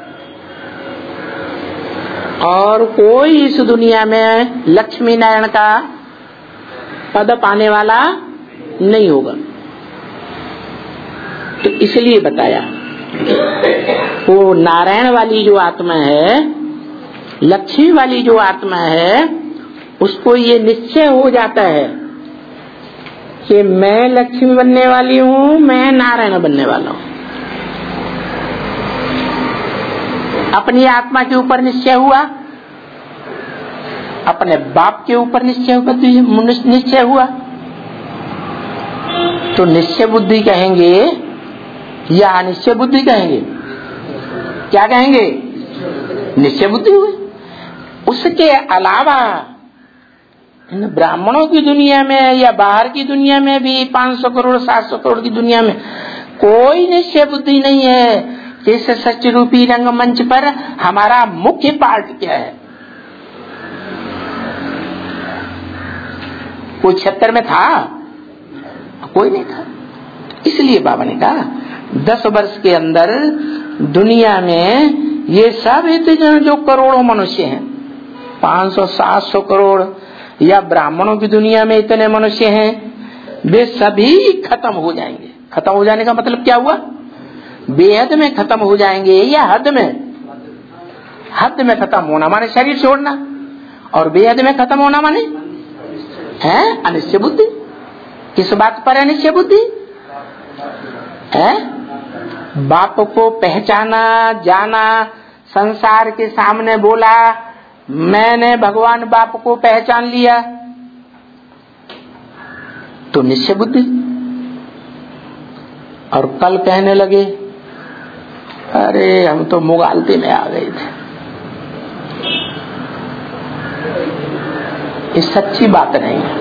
और कोई इस दुनिया में लक्ष्मी नारायण का पद पाने वाला नहीं होगा। तो इसलिए बताया वो नारायण वाली जो आत्मा है, लक्ष्मी वाली जो आत्मा है, उसको ये निश्चय हो जाता है कि मैं लक्ष्मी बनने वाली हूँ, मैं नारायण बनने वाला हूँ। अपनी आत्मा के ऊपर निश्चय हुआ, अपने बाप के ऊपर निश्चय हुआ, तो निश्चय बुद्धि कहेंगे या अनिश्चय बुद्धि कहेंगे? क्या कहेंगे? निश्चय बुद्धि हुई। उसके अलावा ब्राह्मणों की दुनिया में या बाहर की दुनिया में भी 500 करोड़ 700 करोड़ की दुनिया में कोई निश्चय बुद्धि नहीं है कि इस सत्य रूपी रंगमंच पर हमारा मुख्य पार्ट क्या है। कोई क्षेत्र में था? कोई नहीं था। इसलिए बाबा ने कहा 10 वर्ष के अंदर दुनिया में ये सब इतने जो करोड़ों मनुष्य हैं, 500-700 करोड़ या ब्राह्मणों की दुनिया में इतने मनुष्य हैं, वे सभी खत्म हो जाएंगे। खत्म हो जाने का मतलब क्या हुआ? बेहद में खत्म हो जाएंगे या हद में? हद में खत्म होना माने शरीर छोड़ना, और बेहद में खत्म होना माने है अनिश्चय बुद्धि। किस बात पर अनिश्चय बुद्धि है? बाप को पहचाना, जाना, संसार के सामने बोला मैंने भगवान बाप को पहचान लिया, तो निश्चय बुद्धि। और कल कहने लगे अरे हम तो मुगालते में आ गए थे। ये सच्ची बात नहीं है।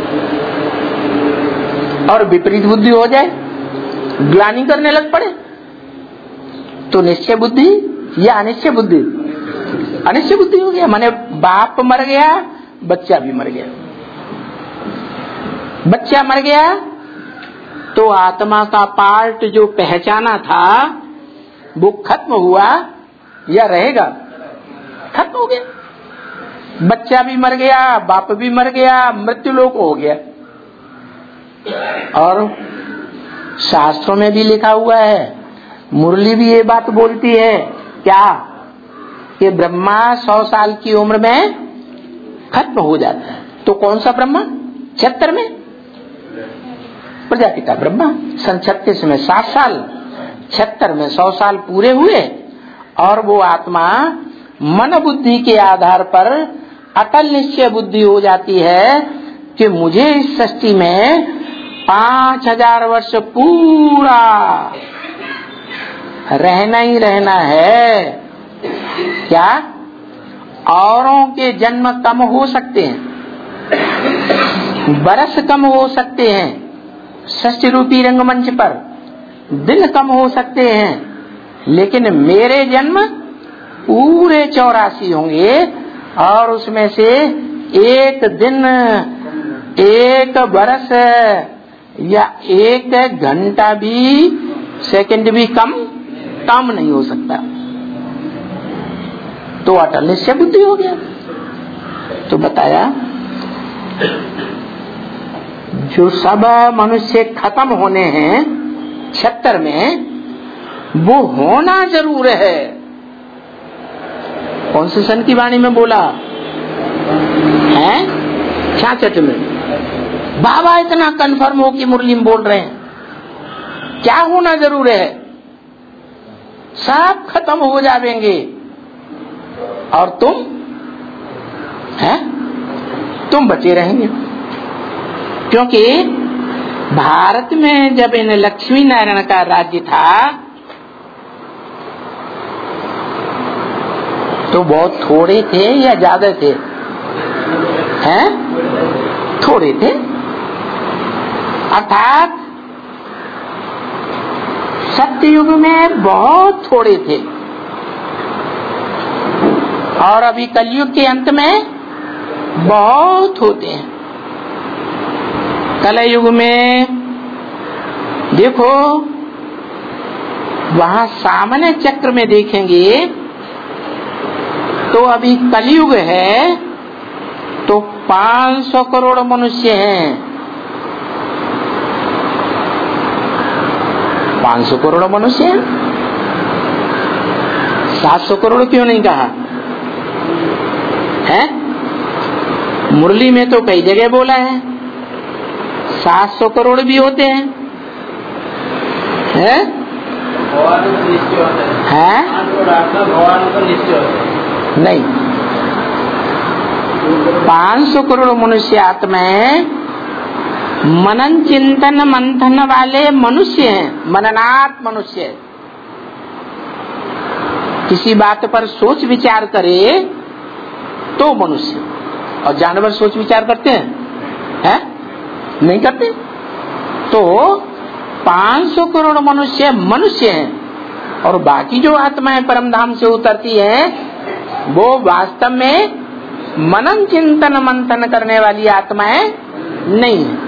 और विपरीत बुद्धि हो जाए, ग्लानि करने लग पड़े, तो निश्चय बुद्धि या अनिश्चय बुद्धि? अनिश्चय बुद्धि हो गया। माने बाप मर गया, बच्चा भी मर गया। बच्चा मर गया तो आत्मा का पार्ट जो पहचाना था वो खत्म हुआ या रहेगा? खत्म हो गया। बच्चा भी मर गया, बाप भी मर गया, मृत्यु लोक हो गया। और शास्त्रों में भी लिखा हुआ है, मुरली भी ये बात बोलती है क्या कि ब्रह्मा 100 साल की उम्र में खत्म हो जाता है। तो कौन सा ब्रह्मा? 76 में प्रजापिता ब्रह्मा सन 36 में 7 साल, 76 में 100 साल पूरे हुए, और वो आत्मा मन बुद्धि के आधार पर अटल निश्चय बुद्धि हो जाती है कि मुझे इस सृष्टि में 5000 वर्ष पूरा रहना ही रहना है। क्या औरों के जन्म कम हो सकते हैं, बरस कम हो सकते हैं, सृष्टि रूपी रंगमंच पर दिन कम हो सकते हैं, लेकिन मेरे जन्म पूरे 84 होंगे, और उसमें से एक दिन, एक बरस या एक घंटा भी, सेकंड भी कम नहीं हो सकता। तो अटल निश्चय बुद्धि हो गया। तो बताया जो सब मनुष्य खत्म होने हैं 76 में, वो होना जरूर है। कौन से सन की वाणी में बोला है? 66 में। बाबा इतना कंफर्म हो कि मुरली में बोल रहे हैं, क्या होना जरूर है? सब खत्म हो जाएंगे और तुम बचे रहेंगे। क्योंकि भारत में जब इन लक्ष्मी नारायण का राज्य था तो बहुत थोड़े थे या ज्यादा थे? हैं? थोड़े थे। अर्थात सत्ययुग में बहुत थोड़े थे, और अभी कलयुग के अंत में बहुत होते हैं। कलयुग में देखो, वहां सामने चक्र में देखेंगे तो अभी कलयुग है तो 500 करोड़ मनुष्य हैं। 500 करोड़ मनुष्य हैं। 700 करोड़ क्यों नहीं कहा है? मुरली में तो कई जगह बोला है 700 करोड़ भी होते हैं, हैं? हैं? नहीं, 500 करोड़ मनुष्य आत्माएं मनन चिंतन मंथन वाले मनुष्य हैं, मननात् मनुष्य। किसी बात पर सोच विचार करे तो मनुष्य। और जानवर सोच विचार करते हैं? नहीं करते। तो 500 करोड़ मनुष्य मनुष्य हैं, और बाकी जो आत्माएं परम धाम से उतरती हैं वो वास्तव में मनन चिंतन मंथन करने वाली आत्माएं नहीं है।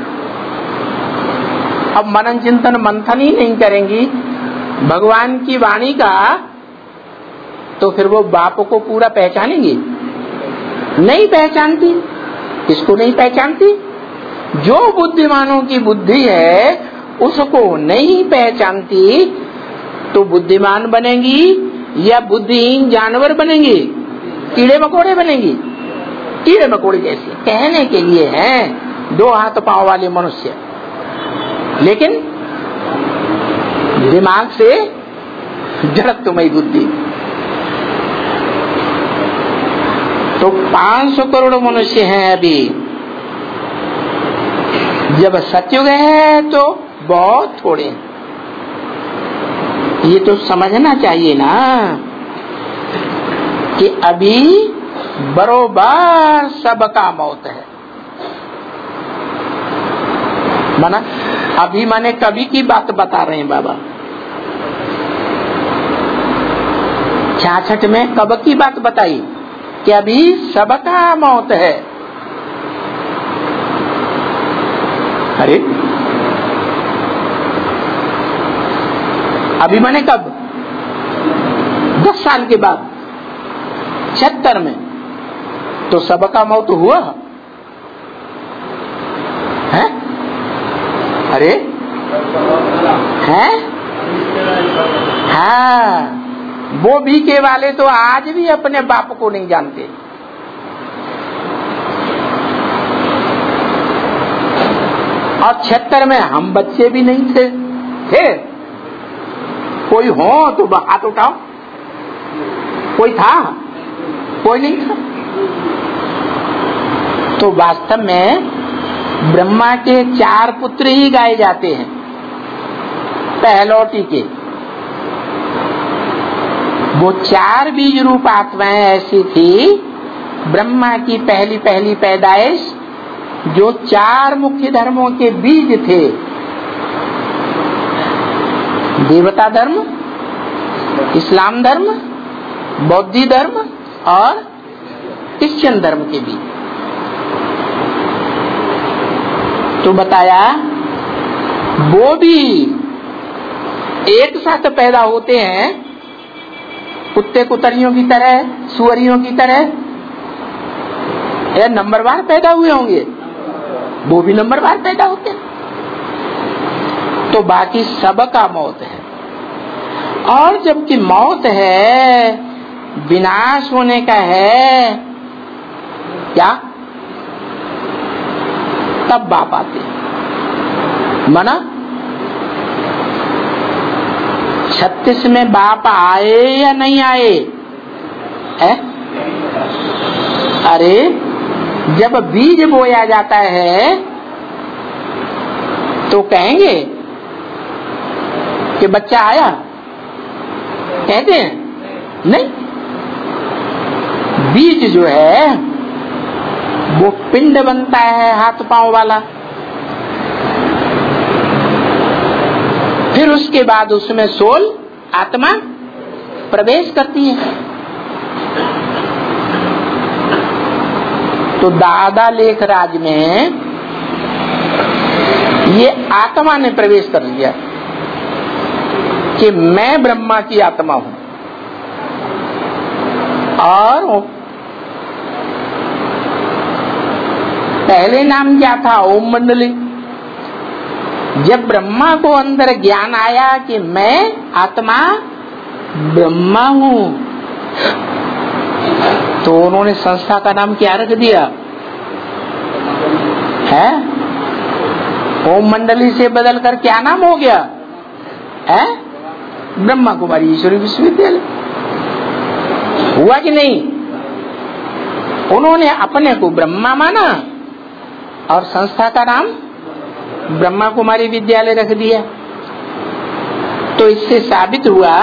अब मनन चिंतन मंथन ही नहीं करेंगी भगवान की वाणी का, तो फिर वो बाप को पूरा पहचानेंगी? नहीं पहचानती। किसको नहीं पहचानती? जो बुद्धिमानों की बुद्धि है उसको नहीं पहचानती, तो बुद्धिमान बनेंगी या बुद्धिहीन जानवर बनेंगी? कीड़े मकोड़े बनेंगी? कीड़े मकोड़े जैसे कहने के लिए हैं 2 हाथ पांव वाले मनुष्य, लेकिन दिमाग से जड़त्वमयी बुद्धि। तो 500 करोड़ मनुष्य हैं अभी। जब सतयुग है तो बहुत थोड़े। ये तो समझना चाहिए ना कि अभी बरोबर सबका मौत है। माना अभी माने कभी की बात बता रहे हैं बाबा। 66 में कब की बात बताई कि अभी सबका मौत है। अरे अभी माने कब? 10 साल के बाद 76 में तो सबका मौत हुआ है? अरे हैं? हाँ, वो बीके वाले तो आज भी अपने बाप को नहीं जानते। और 76 में हम बच्चे भी नहीं थे। कोई हो तो हाथ उठाओ। कोई था? कोई नहीं था। तो वास्तव में ब्रह्मा के 4 पुत्र ही गाए जाते हैं पहलौटी के। वो 4 बीज रूप आत्माएं ऐसी थी ब्रह्मा की पहली पहली पैदाइश, जो 4 मुख्य धर्मों के बीज थे। देवता धर्म, इस्लाम धर्म, बौद्ध धर्म और क्रिश्चियन धर्म के बीज। तो बताया वो भी एक साथ पैदा होते हैं, कुत्ते कुतरियों की तरह, सुअरियों की तरह, या नंबरवार पैदा हुए होंगे? वो भी नंबरवार पैदा होते हैं। तो बाकी सबका मौत है। और जबकि मौत है, विनाश होने का है, क्या? तब बाप आते। मना 36 में बाप आए या नहीं आए? है? अरे जब बीज बोया जाता है तो कहेंगे कि बच्चा आया? कहते हैं? नहीं। बीज जो है वो पिंड बनता है हाथ पांव वाला, फिर उसके बाद उसमें सोल आत्मा प्रवेश करती है। तो दादा लेखराज में ये आत्मा ने प्रवेश कर लिया कि मैं ब्रह्मा की आत्मा हूं। और पहले नाम क्या था? ओम मंडली। जब ब्रह्मा को अंदर ज्ञान आया कि मैं आत्मा ब्रह्मा हूं, तो उन्होंने संस्था का नाम क्या रख दिया है? ओम मंडली से बदल कर क्या नाम हो गया है? ब्रह्मा कुमारी ईश्वरी विश्वविद्यालय। हुआ कि नहीं? उन्होंने अपने को ब्रह्मा माना और संस्था का नाम ब्रह्मा कुमारी विद्यालय रख दिया। तो इससे साबित हुआ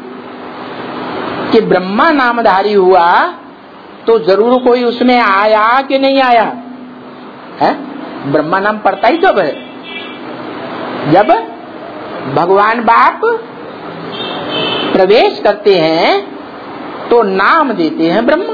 कि ब्रह्मा नामधारी हुआ तो जरूर कोई उसमें आया कि नहीं आया है? ब्रह्मा नाम पड़ता ही कब है? जब भगवान बाप प्रवेश करते हैं तो नाम देते हैं ब्रह्मा।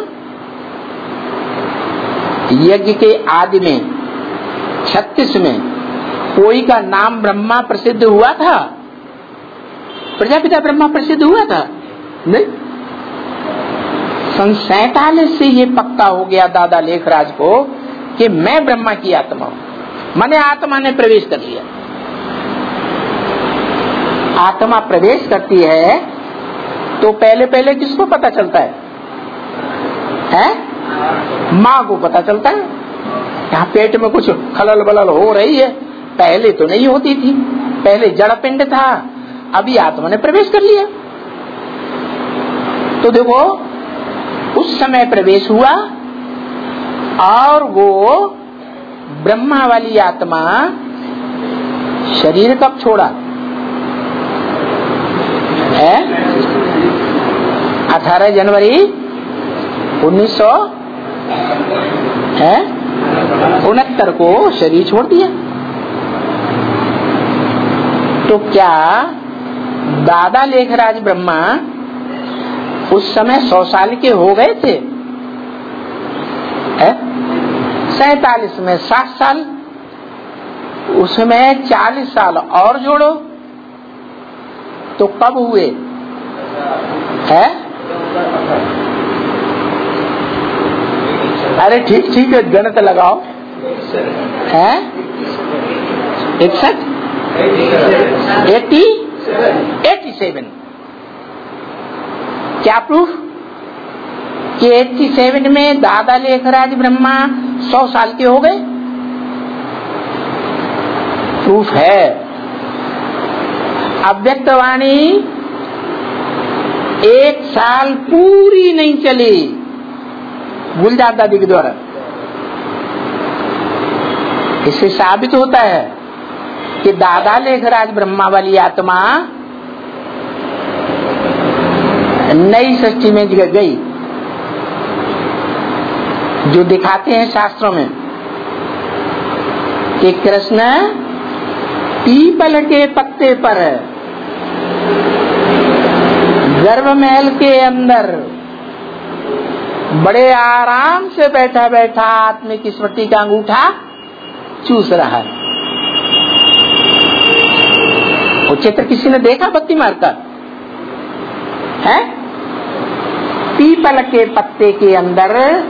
यज्ञ के आदि में 36 में कोई का नाम ब्रह्मा प्रसिद्ध हुआ था? प्रजापिता ब्रह्मा प्रसिद्ध हुआ था? नहीं। सन 47 से ये पक्का हो गया दादा लेखराज को कि मैं ब्रह्मा की आत्मा हूं। मैंने आत्मा ने प्रवेश कर लिया। आत्मा प्रवेश करती है तो पहले पहले किसको पता चलता है? माँ को पता चलता है। यहाँ पेट में कुछ खलल बलल हो रही है, पहले तो नहीं होती थी, पहले जड़ पिंड था, अभी आत्मा ने प्रवेश कर लिया। तो देखो उस समय प्रवेश हुआ और वो ब्रह्मा वाली आत्मा शरीर कब छोड़ा है? 18 जनवरी 1969 को शरीर छोड़ दिया। तो क्या दादा लेखराज ब्रह्मा उस समय 100 साल के हो गए थे? 47 में 60 साल, उसमें 40 साल और जोड़ो तो कब हुए है? अरे ठीक है, गणित लगाओ। है 61 87। क्या प्रूफ कि 87 में दादा लेखराज ब्रह्मा 100 साल के हो गए? प्रूफ है। अव्यक्तवाणी 1 साल पूरी नहीं चली गुलजार दादी के द्वारा। इससे साबित होता है कि दादा लेखराज ब्रह्मा वाली आत्मा नई सृष्टि में गई। जो दिखाते हैं शास्त्रों में कि कृष्ण पीपल के पत्ते पर गर्भ महल के अंदर बड़े आराम से बैठा बैठा आत्मिक स्मृति का अंगूठा चूस रहा है। वो चित्र किसी ने देखा बत्ती मारकर है? पीपल के पत्ते के अंदर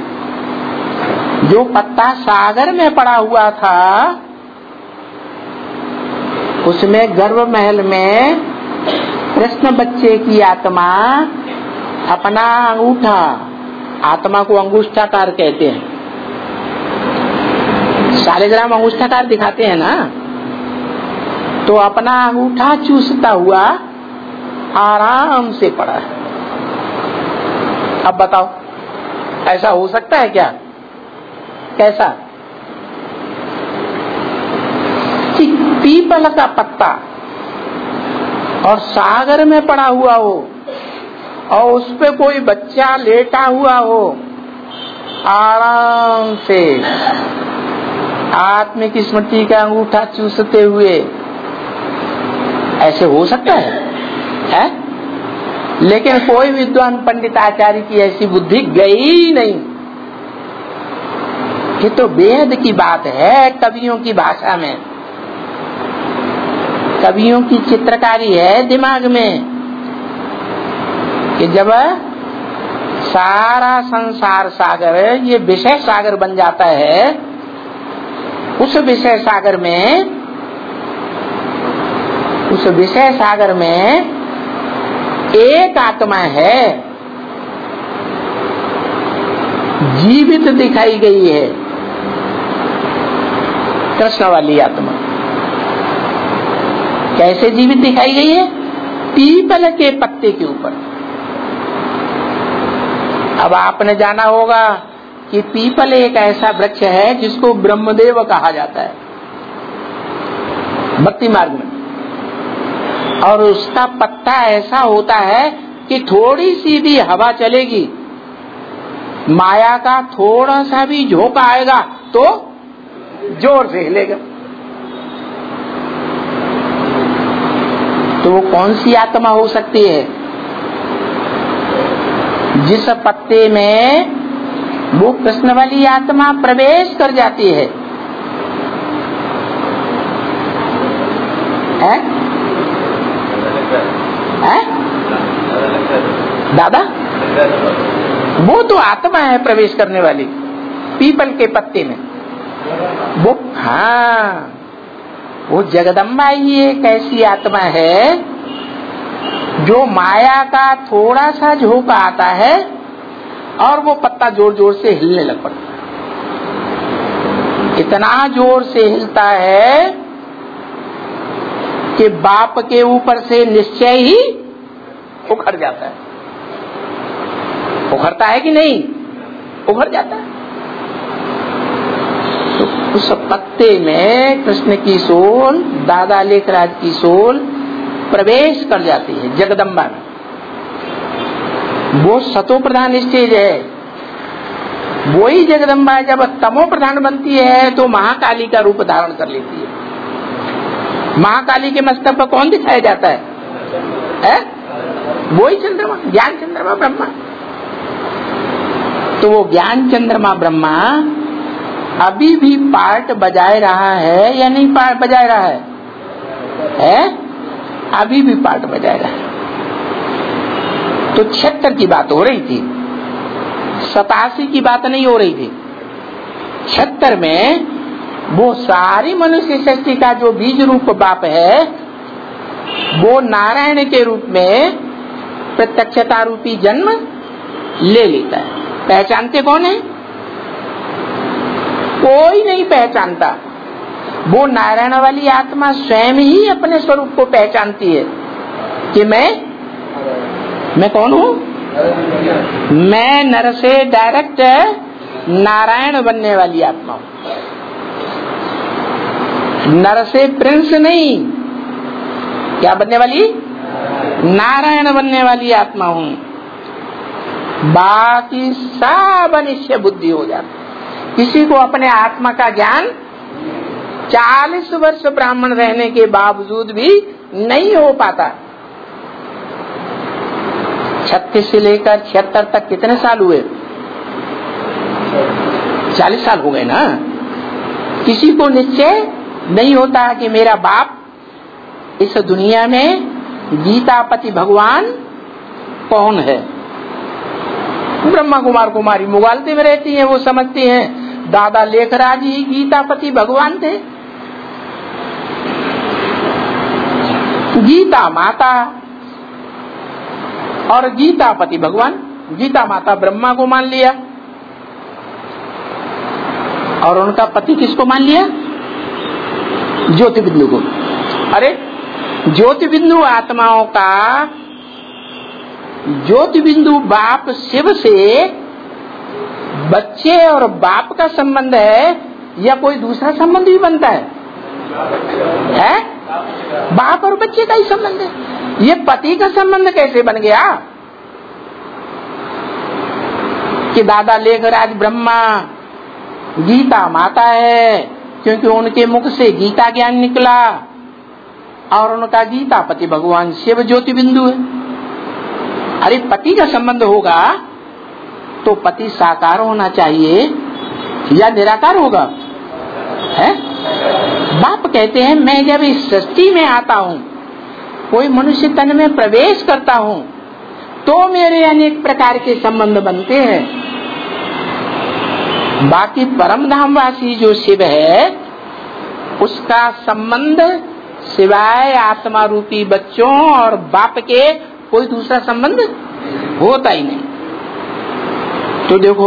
जो पत्ता सागर में पड़ा हुआ था उसमें गर्भ महल में कृष्ण बच्चे की आत्मा अपना अंगूठा, आत्मा को अंगुष्ठाकार कहते हैं, शालिग्राम अंगुष्ठाकार दिखाते हैं ना, तो अपना अंगूठा चूसता हुआ आराम से पड़ा है। अब बताओ ऐसा हो सकता है क्या? कैसा? कि पीपल का पत्ता और सागर में पड़ा हुआ हो और उस पे कोई बच्चा लेटा हुआ हो आराम से आत्मिक स्मृति का अंगूठा चूसते हुए, ऐसे हो सकता है? लेकिन कोई विद्वान पंडित आचार्य की ऐसी बुद्धि गई नहीं। ये तो वेद की बात है, कवियों की भाषा में, कवियों की चित्रकारी है दिमाग में कि जब सारा संसार सागर ये विषय सागर बन जाता है, उस विषय सागर में एक आत्मा है, जीवित दिखाई गई है, कृष्ण वाली आत्मा। कैसे जीवित दिखाई गई है? पीपल के पत्ते के ऊपर। अब आपने जाना होगा कि पीपल एक ऐसा वृक्ष है जिसको ब्रह्मदेव कहा जाता है भक्ति मार्ग में, और उसका पत्ता ऐसा होता है कि थोड़ी सी भी हवा चलेगी, माया का थोड़ा सा भी झोंका आएगा तो जोर से हिलेगा। तो वो कौन सी आत्मा हो सकती है? जिस पत्ते में वो कृष्ण वाली आत्मा प्रवेश कर जाती है, दादा वो तो आत्मा है प्रवेश करने वाली पीपल के पत्ते में। वो हाँ, वो जगदम्बा ही एक ऐसी आत्मा है जो माया का थोड़ा सा झोंका आता है और वो पत्ता जोर जोर से हिलने लग पड़ता है। इतना जोर से हिलता है कि बाप के ऊपर से निश्चय ही उखड़ जाता है। उखड़ता है कि नहीं? उखड़ जाता है। तो उस पत्ते में कृष्ण की सोल, दादा लेखराज की सोल प्रवेश कर जाती है जगदम्बा में। वो सतो प्रधान स्टेज है। वही जगदम्बा जब तमो प्रधान बनती है तो महाकाली का रूप धारण कर लेती है। महाकाली के मस्तक पर कौन दिखाया जाता है? वही चंद्रमा, ज्ञान चंद्रमा ब्रह्मा। तो वो ज्ञान चंद्रमा ब्रह्मा अभी भी पार्ट बजाए रहा है या नहीं पार्ट बजाए रहा है? अभी भी पार्ट बजाए रहा है। तो 76 की बात हो रही थी, 87 की बात नहीं हो रही थी। 76 में वो सारी मनुष्य सृष्टि का जो बीज रूप बाप है वो नारायण के रूप में प्रत्यक्षता रूपी जन्म ले लेता है। पहचानते कौन है? कोई नहीं पहचानता। वो नारायण वाली आत्मा स्वयं ही अपने स्वरूप को पहचानती है कि मैं कौन हूँ? मैं नर से डायरेक्ट नारायण बनने वाली आत्मा हूँ। नर से प्रिंस नहीं, क्या बनने वाली? नारायण बनने वाली आत्मा हूँ। बाकी सब अनिश्चय बुद्धि हो जाती। किसी को अपने आत्मा का ज्ञान 40 वर्ष ब्राह्मण रहने के बावजूद भी नहीं हो पाता। 36 से लेकर 76 तक कितने साल हुए? 40 साल हो गए ना। किसी को निश्चय नहीं होता कि मेरा बाप इस दुनिया में गीतापति भगवान कौन है। ब्रह्मा कुमार कुमारी मुगालते में रहती हैं, वो समझती हैं दादा लेखराज ही गीतापति भगवान थे। गीता माता और गीतापति भगवान। गीता माता ब्रह्मा को मान लिया और उनका पति किसको मान लिया? ज्योति बिंदु को। अरे ज्योति बिंदु आत्माओं का ज्योति बिंदु बाप शिव से बच्चे और बाप का संबंध है या कोई दूसरा संबंध भी बनता है? बाप और बच्चे का ही संबंध है। ये पति का संबंध कैसे बन गया कि दादा लेखराज ब्रह्मा गीता माता है? क्योंकि उनके मुख से गीता ज्ञान निकला और उनका गीतापति भगवान शिव ज्योति बिंदु है। अरे पति का संबंध होगा तो पति साकार होना चाहिए या निराकार होगा? बाप कहते हैं मैं जब इस सृष्टि में आता हूँ, कोई मनुष्य तन में प्रवेश करता हूँ तो मेरे अनेक प्रकार के संबंध बनते हैं। बाकी परम धामवासी जो शिव है उसका संबंध सिवाय आत्मा रूपी बच्चों और बाप के कोई दूसरा संबंध होता ही नहीं। तो देखो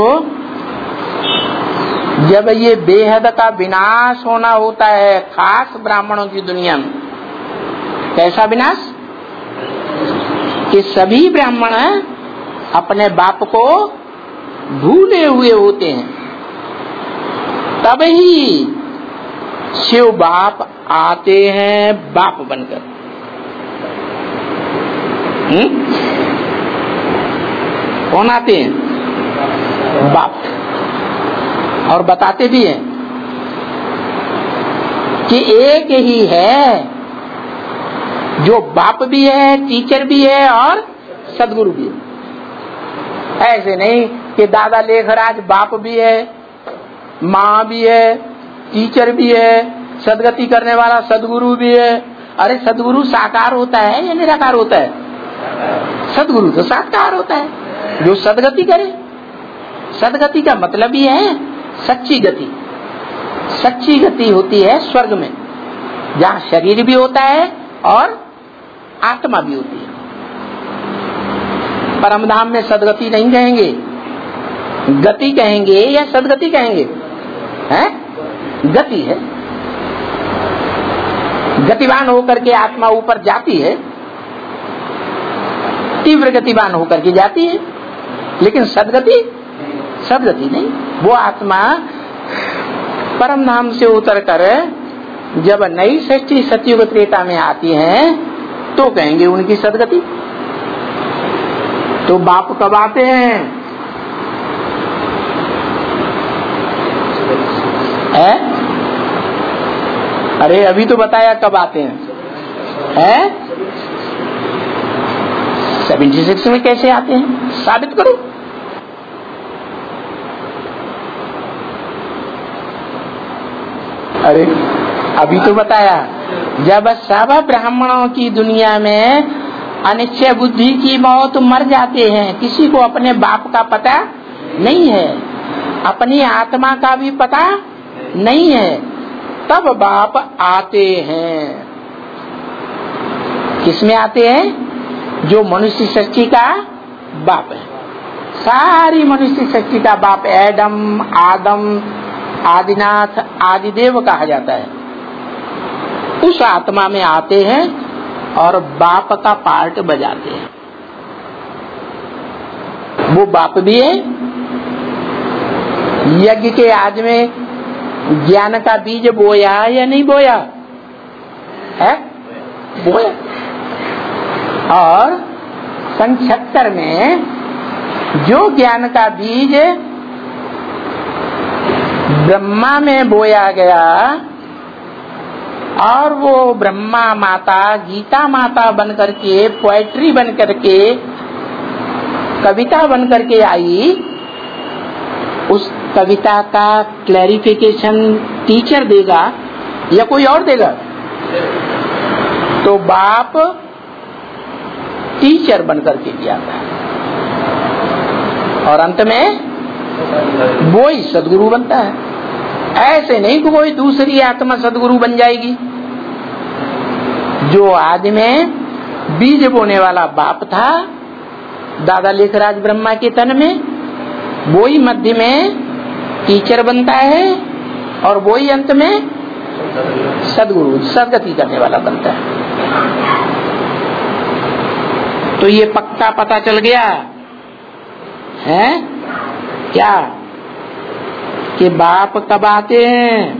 जब ये बेहद का विनाश होना होता है खास ब्राह्मणों की दुनिया में, कैसा विनाश? कि सभी ब्राह्मण अपने बाप को भूले हुए होते हैं, तब ही शिव बाप आते हैं बाप बनकर। कौन आते हैं? बाप। और बताते भी हैं कि एक ही है जो बाप भी है, टीचर भी है और सदगुरु भी है। ऐसे नहीं कि दादा लेखराज बाप भी है, माँ भी है, टीचर भी है, सदगति करने वाला सदगुरु भी है। अरे सदगुरु साकार होता है या निराकार होता है? सदगुरु तो साकार होता है जो सदगति करे। सदगति का मतलब ही है सच्ची गति। सच्ची गति होती है स्वर्ग में, जहाँ शरीर भी होता है और आत्मा भी होती है। परमधाम में सदगति नहीं कहेंगे, गति कहेंगे या सदगति कहेंगे? हैं? गति है। गतिवान होकर के आत्मा ऊपर जाती है, तीव्र गतिवान होकर के जाती है, लेकिन सदगति नहीं। वो आत्मा परमधाम से उतर कर जब नई सृष्टि सतयुग त्रेता में आती है तो कहेंगे उनकी सदगति। तो बाप कब आते हैं? अरे अभी तो बताया कब आते हैं? 76 में कैसे आते हैं? साबित करो। अरे अभी तो बताया, जब सब ब्राह्मणों की दुनिया में अनिश्चय बुद्धि की मौत मर जाते हैं, किसी को अपने बाप का पता नहीं है, अपनी आत्मा का भी पता नहीं है, तब बाप आते हैं। किसमें आते हैं? जो मनुष्य सृष्टि का बाप है। सारी मनुष्य सृष्टि का बाप एडम, आदम, आदिनाथ, आदिदेव कहा जाता है। उस आत्मा में आते हैं और बाप का पार्ट बजाते हैं। वो बाप भी है। यज्ञ के आज में ज्ञान का बीज बोया या नहीं बोया है? बोया। और सन 76 में जो ज्ञान का बीज ब्रह्मा में बोया गया और वो ब्रह्मा माता, गीता माता बनकर के, पोएट्री बनकर के, कविता बनकर के आई, उस कविता का क्लैरिफिकेशन टीचर देगा या कोई और देगा? तो बाप टीचर बनकर के किया था और अंत में वो ही सदगुरु बनता है। ऐसे नहीं कि कोई दूसरी आत्मा सदगुरु बन जाएगी। जो आदि में बीज बोने वाला बाप था दादा लेखराज ब्रह्मा के तन में, वो ही मध्य में टीचर बनता है और वो ही अंत में सदगुरु, सदगति करने वाला बनता है। तो ये पक्का पता चल गया है क्या कि बाप कब आते हैं?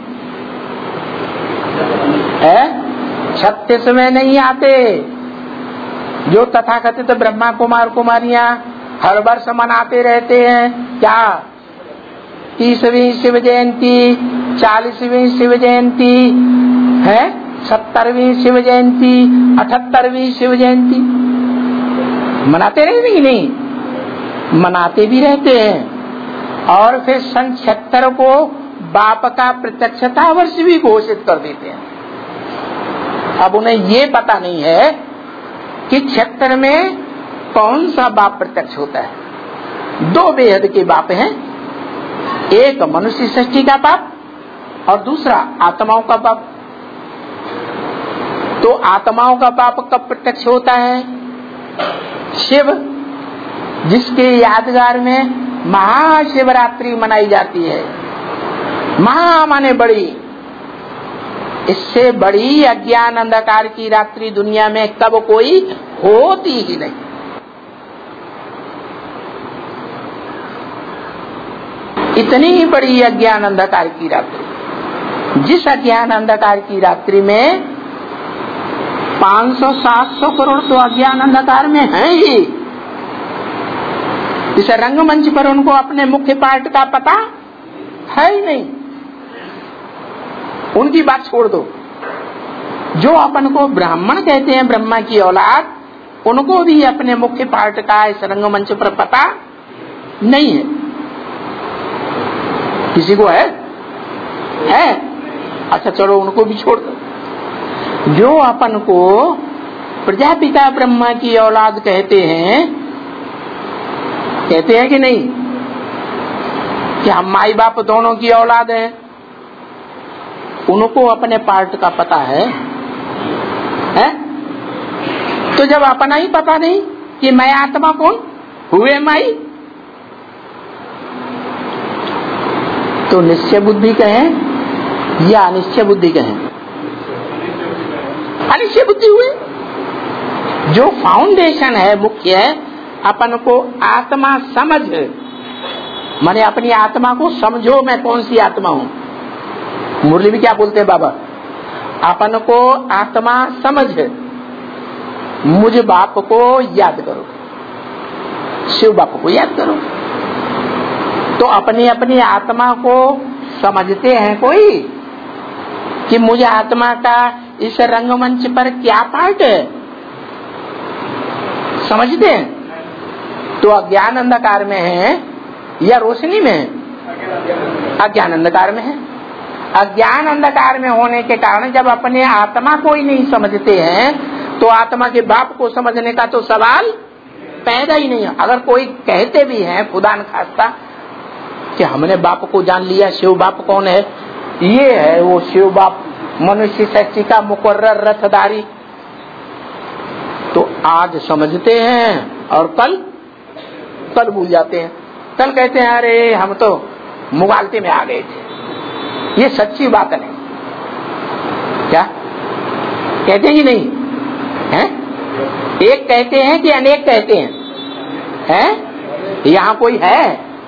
36 में नहीं आते। जो तथाकथित ब्रह्मा कुमार कुमारियां हर वर्ष मनाते रहते हैं, क्या 30वीं शिव जयंती, 40वीं शिव जयंती है, 70वीं शिव जयंती, 78वीं शिव जयंती मनाते रहते कि नहीं? मनाते भी रहते हैं। और फिर सन 76 को बाप का प्रत्यक्षता वर्ष भी घोषित कर देते हैं। अब उन्हें ये पता नहीं है कि 76 में कौन सा बाप प्रत्यक्ष होता है। दो बेहद के बाप हैं, एक मनुष्य सृष्टि का बाप और दूसरा आत्माओं का बाप। तो आत्माओं का बाप कब प्रत्यक्ष होता है? शिव, जिसके यादगार में महाशिवरात्रि मनाई जाती है। महा माने बड़ी, इससे बड़ी अज्ञान अंधकार की रात्रि दुनिया में कब कोई होती ही नहीं। इतनी बड़ी अज्ञान अंधकार की रात्रि, जिस अज्ञान अंधकार की रात्रि में 500-700 करोड़ तो अज्ञान अंधकार में है ही। इस रंगमंच पर उनको अपने मुख्य पाठ का पता है ही नहीं। उनकी बात छोड़ दो, जो अपन को ब्राह्मण कहते हैं, ब्रह्मा की औलाद, उनको भी अपने मुख्य पाठ का इस रंगमंच पर पता नहीं है। किसी को है? अच्छा चलो उनको भी छोड़ दो। जो अपन को प्रजापिता ब्रह्मा की औलाद कहते हैं कि नहीं, कि हम माई बाप दोनों की औलाद हैं, उनको अपने पार्ट का पता है? तो जब अपना ही पता नहीं कि मैं आत्मा कौन हुए माई, तो निश्चय बुद्धि कहें या अनिश्चय बुद्धि कहें? अनिश्चय बुद्धि हुई। जो फाउंडेशन है, मुख्य है, अपन को आत्मा समझ, माने अपनी आत्मा को समझो, मैं कौन सी आत्मा हूं। मुरली में क्या बोलते हैं बाबा? अपन को आत्मा समझ, मुझ बाप को याद करो, शिव बाप को याद करो। तो अपनी अपनी आत्मा को समझते हैं कोई कि मुझे आत्मा का इस रंगमंच पर क्या पार्ट है? समझते हैं? तो अज्ञान अंधकार में है या रोशनी में है? अज्ञान अंधकार में है। अज्ञान अंधकार में होने के कारण जब अपने आत्मा को ही नहीं समझते हैं, तो आत्मा के बाप को समझने का तो सवाल पैदा ही नहीं है। अगर कोई कहते भी हैं खुदा न खास्ता कि हमने बाप को जान लिया, शिव बाप कौन है? ये है वो शिव बाप, मनुष्य शक्ति का मुकर्रर रथधारी। तो आज समझते हैं और कल भूल जाते हैं। कल कहते हैं अरे हम तो मुगालते में आ गए थे। ये सच्ची बात नहीं, क्या कहते हैं कि नहीं है? एक कहते हैं कि अनेक कहते हैं? यहाँ कोई है?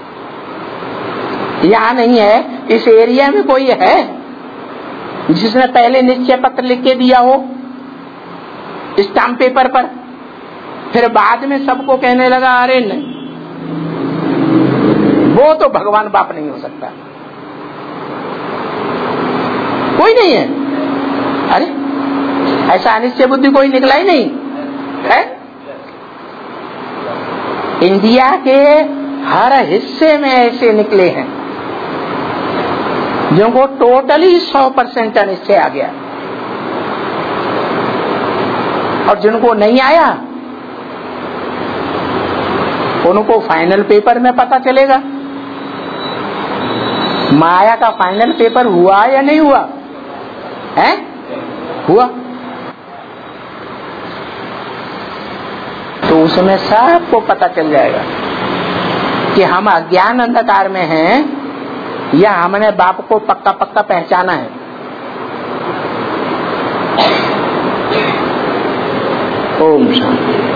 यहाँ नहीं है। इस एरिया में कोई है जिसने पहले निश्चय पत्र लिख के दिया हो स्टाम्प पेपर पर, फिर बाद में सबको कहने लगा अरे नहीं, वो तो भगवान बाप नहीं हो सकता। कोई नहीं है। अरे ऐसा अनिश्चय बुद्धि कोई निकला ही नहीं है। इंडिया के हर हिस्से में ऐसे निकले हैं जिनको टोटली 100% अनिश्चय आ गया, और जिनको नहीं आया उनको फाइनल पेपर में पता चलेगा। माया का फाइनल पेपर हुआ या नहीं हुआ है? हुआ। तो उसमें सबको पता चल जाएगा कि हम अज्ञान अंधकार में हैं या हमने बाप को पक्का पक्का पहचाना है। ओम शांति।